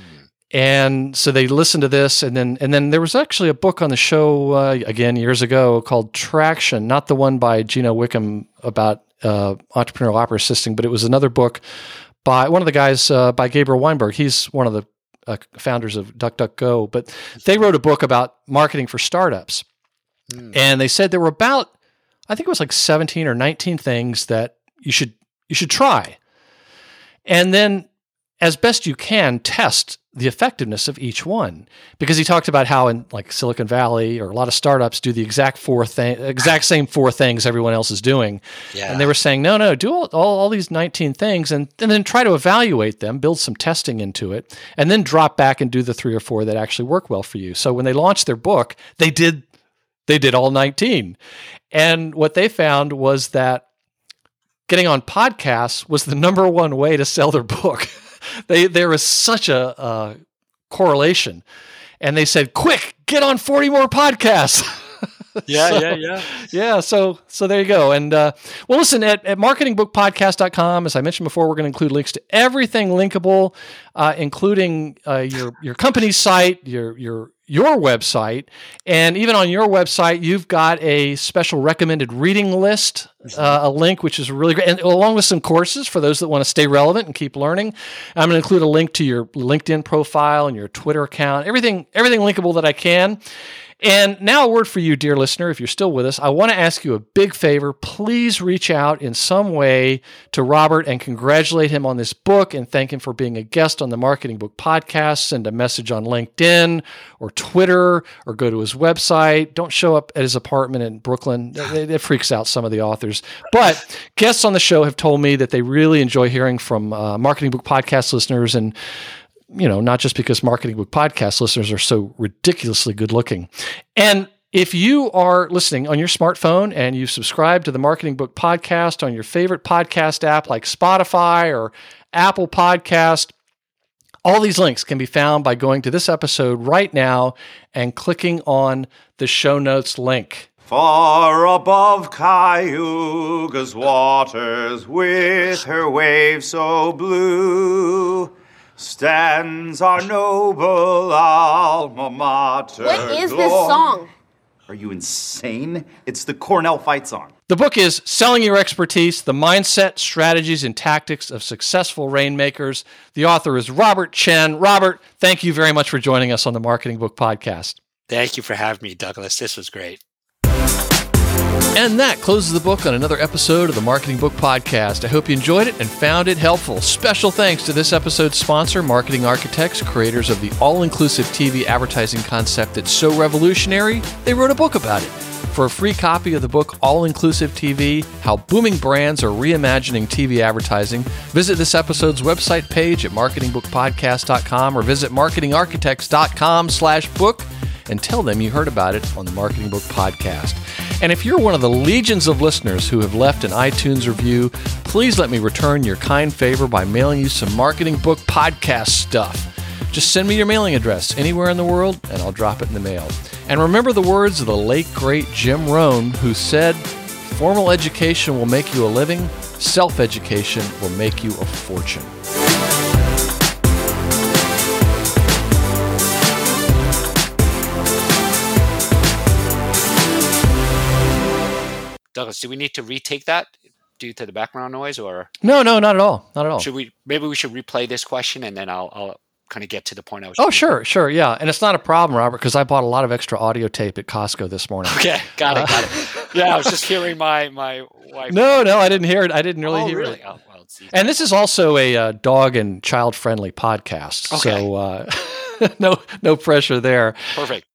And so they listened to this, and then there was actually a book on the show again years ago called Traction, not the one by Gino Wickham about entrepreneurial opera assisting, but it was another book by one of the guys by Gabriel Weinberg. He's one of the founders of DuckDuckGo, but they wrote a book about marketing for startups, and they said there were about, I think it was like 17 or 19 things that you should try, and then as best you can test the effectiveness of each one, because he talked about how in like Silicon Valley or a lot of startups do the exact same 4 things everyone else is doing. Yeah. And they were saying, no, do all these 19 things and then try to evaluate them, build some testing into it, and then drop back and do the 3 or 4 that actually work well for you. So when they launched their book, they did all 19. And what they found was that getting on podcasts was the number one way to sell their book. There was such a correlation, and they said, "Quick, get on 40 more podcasts." Yeah. So there you go. And well, listen, at marketingbookpodcast.com, as I mentioned before, we're going to include links to everything linkable, including your company's site, your website, and even on your website, you've got a special recommended reading list, a link which is really great, and along with some courses for those that want to stay relevant and keep learning. I'm going to include a link to your LinkedIn profile and your Twitter account, everything linkable that I can. And now a word for you, dear listener, if you're still with us, I want to ask you a big favor. Please reach out in some way to Robert and congratulate him on this book and thank him for being a guest on the Marketing Book Podcast. Send a message on LinkedIn or Twitter or go to his website. Don't show up at his apartment in Brooklyn. It freaks out some of the authors. But guests on the show have told me that they really enjoy hearing from Marketing Book Podcast listeners, and not just because Marketing Book Podcast listeners are so ridiculously good looking. And if you are listening on your smartphone and you subscribe to the Marketing Book Podcast on your favorite podcast app like Spotify or Apple Podcast, all these links can be found by going to this episode right now and clicking on the show notes link. Far above Cayuga's waters with her waves so blue, stands our noble alma mater. What is this song? Are you insane? It's the Cornell fight song. The book is Selling Your Expertise, The Mindset, Strategies, and Tactics of Successful Rainmakers. The author is Robert Chen. Robert, thank you very much for joining us on the Marketing Book Podcast. Thank you for having me, Douglas. This was great. And that closes the book on another episode of the Marketing Book Podcast. I hope you enjoyed it and found it helpful. Special thanks to this episode's sponsor, Marketing Architects, creators of the all-inclusive TV advertising concept that's so revolutionary, they wrote a book about it. For a free copy of the book All-Inclusive TV, How Booming Brands Are Reimagining TV Advertising, visit this episode's website page at marketingbookpodcast.com or visit marketingarchitects.com/book and tell them you heard about it on the Marketing Book Podcast. And if you're one of the legions of listeners who have left an iTunes review, please let me return your kind favor by mailing you some Marketing Book Podcast stuff. Just send me your mailing address anywhere in the world, and I'll drop it in the mail. And remember the words of the late, great Jim Rohn, who said, "Formal education will make you a living, self-education will make you a fortune." Douglas, do we need to retake that due to the background noise, or No, not at all. Not at all. maybe we should replay this question and then I'll kind of get to the point I was. Oh, sure, yeah. And it's not a problem, Robert, because I bought a lot of extra audio tape at Costco this morning. Okay, got it. Yeah, I was just hearing my wife. No, I didn't hear it. I didn't really hear really? it. Oh, well, it's easy. And this is also a dog and child-friendly podcast, Okay. so no pressure there. Perfect.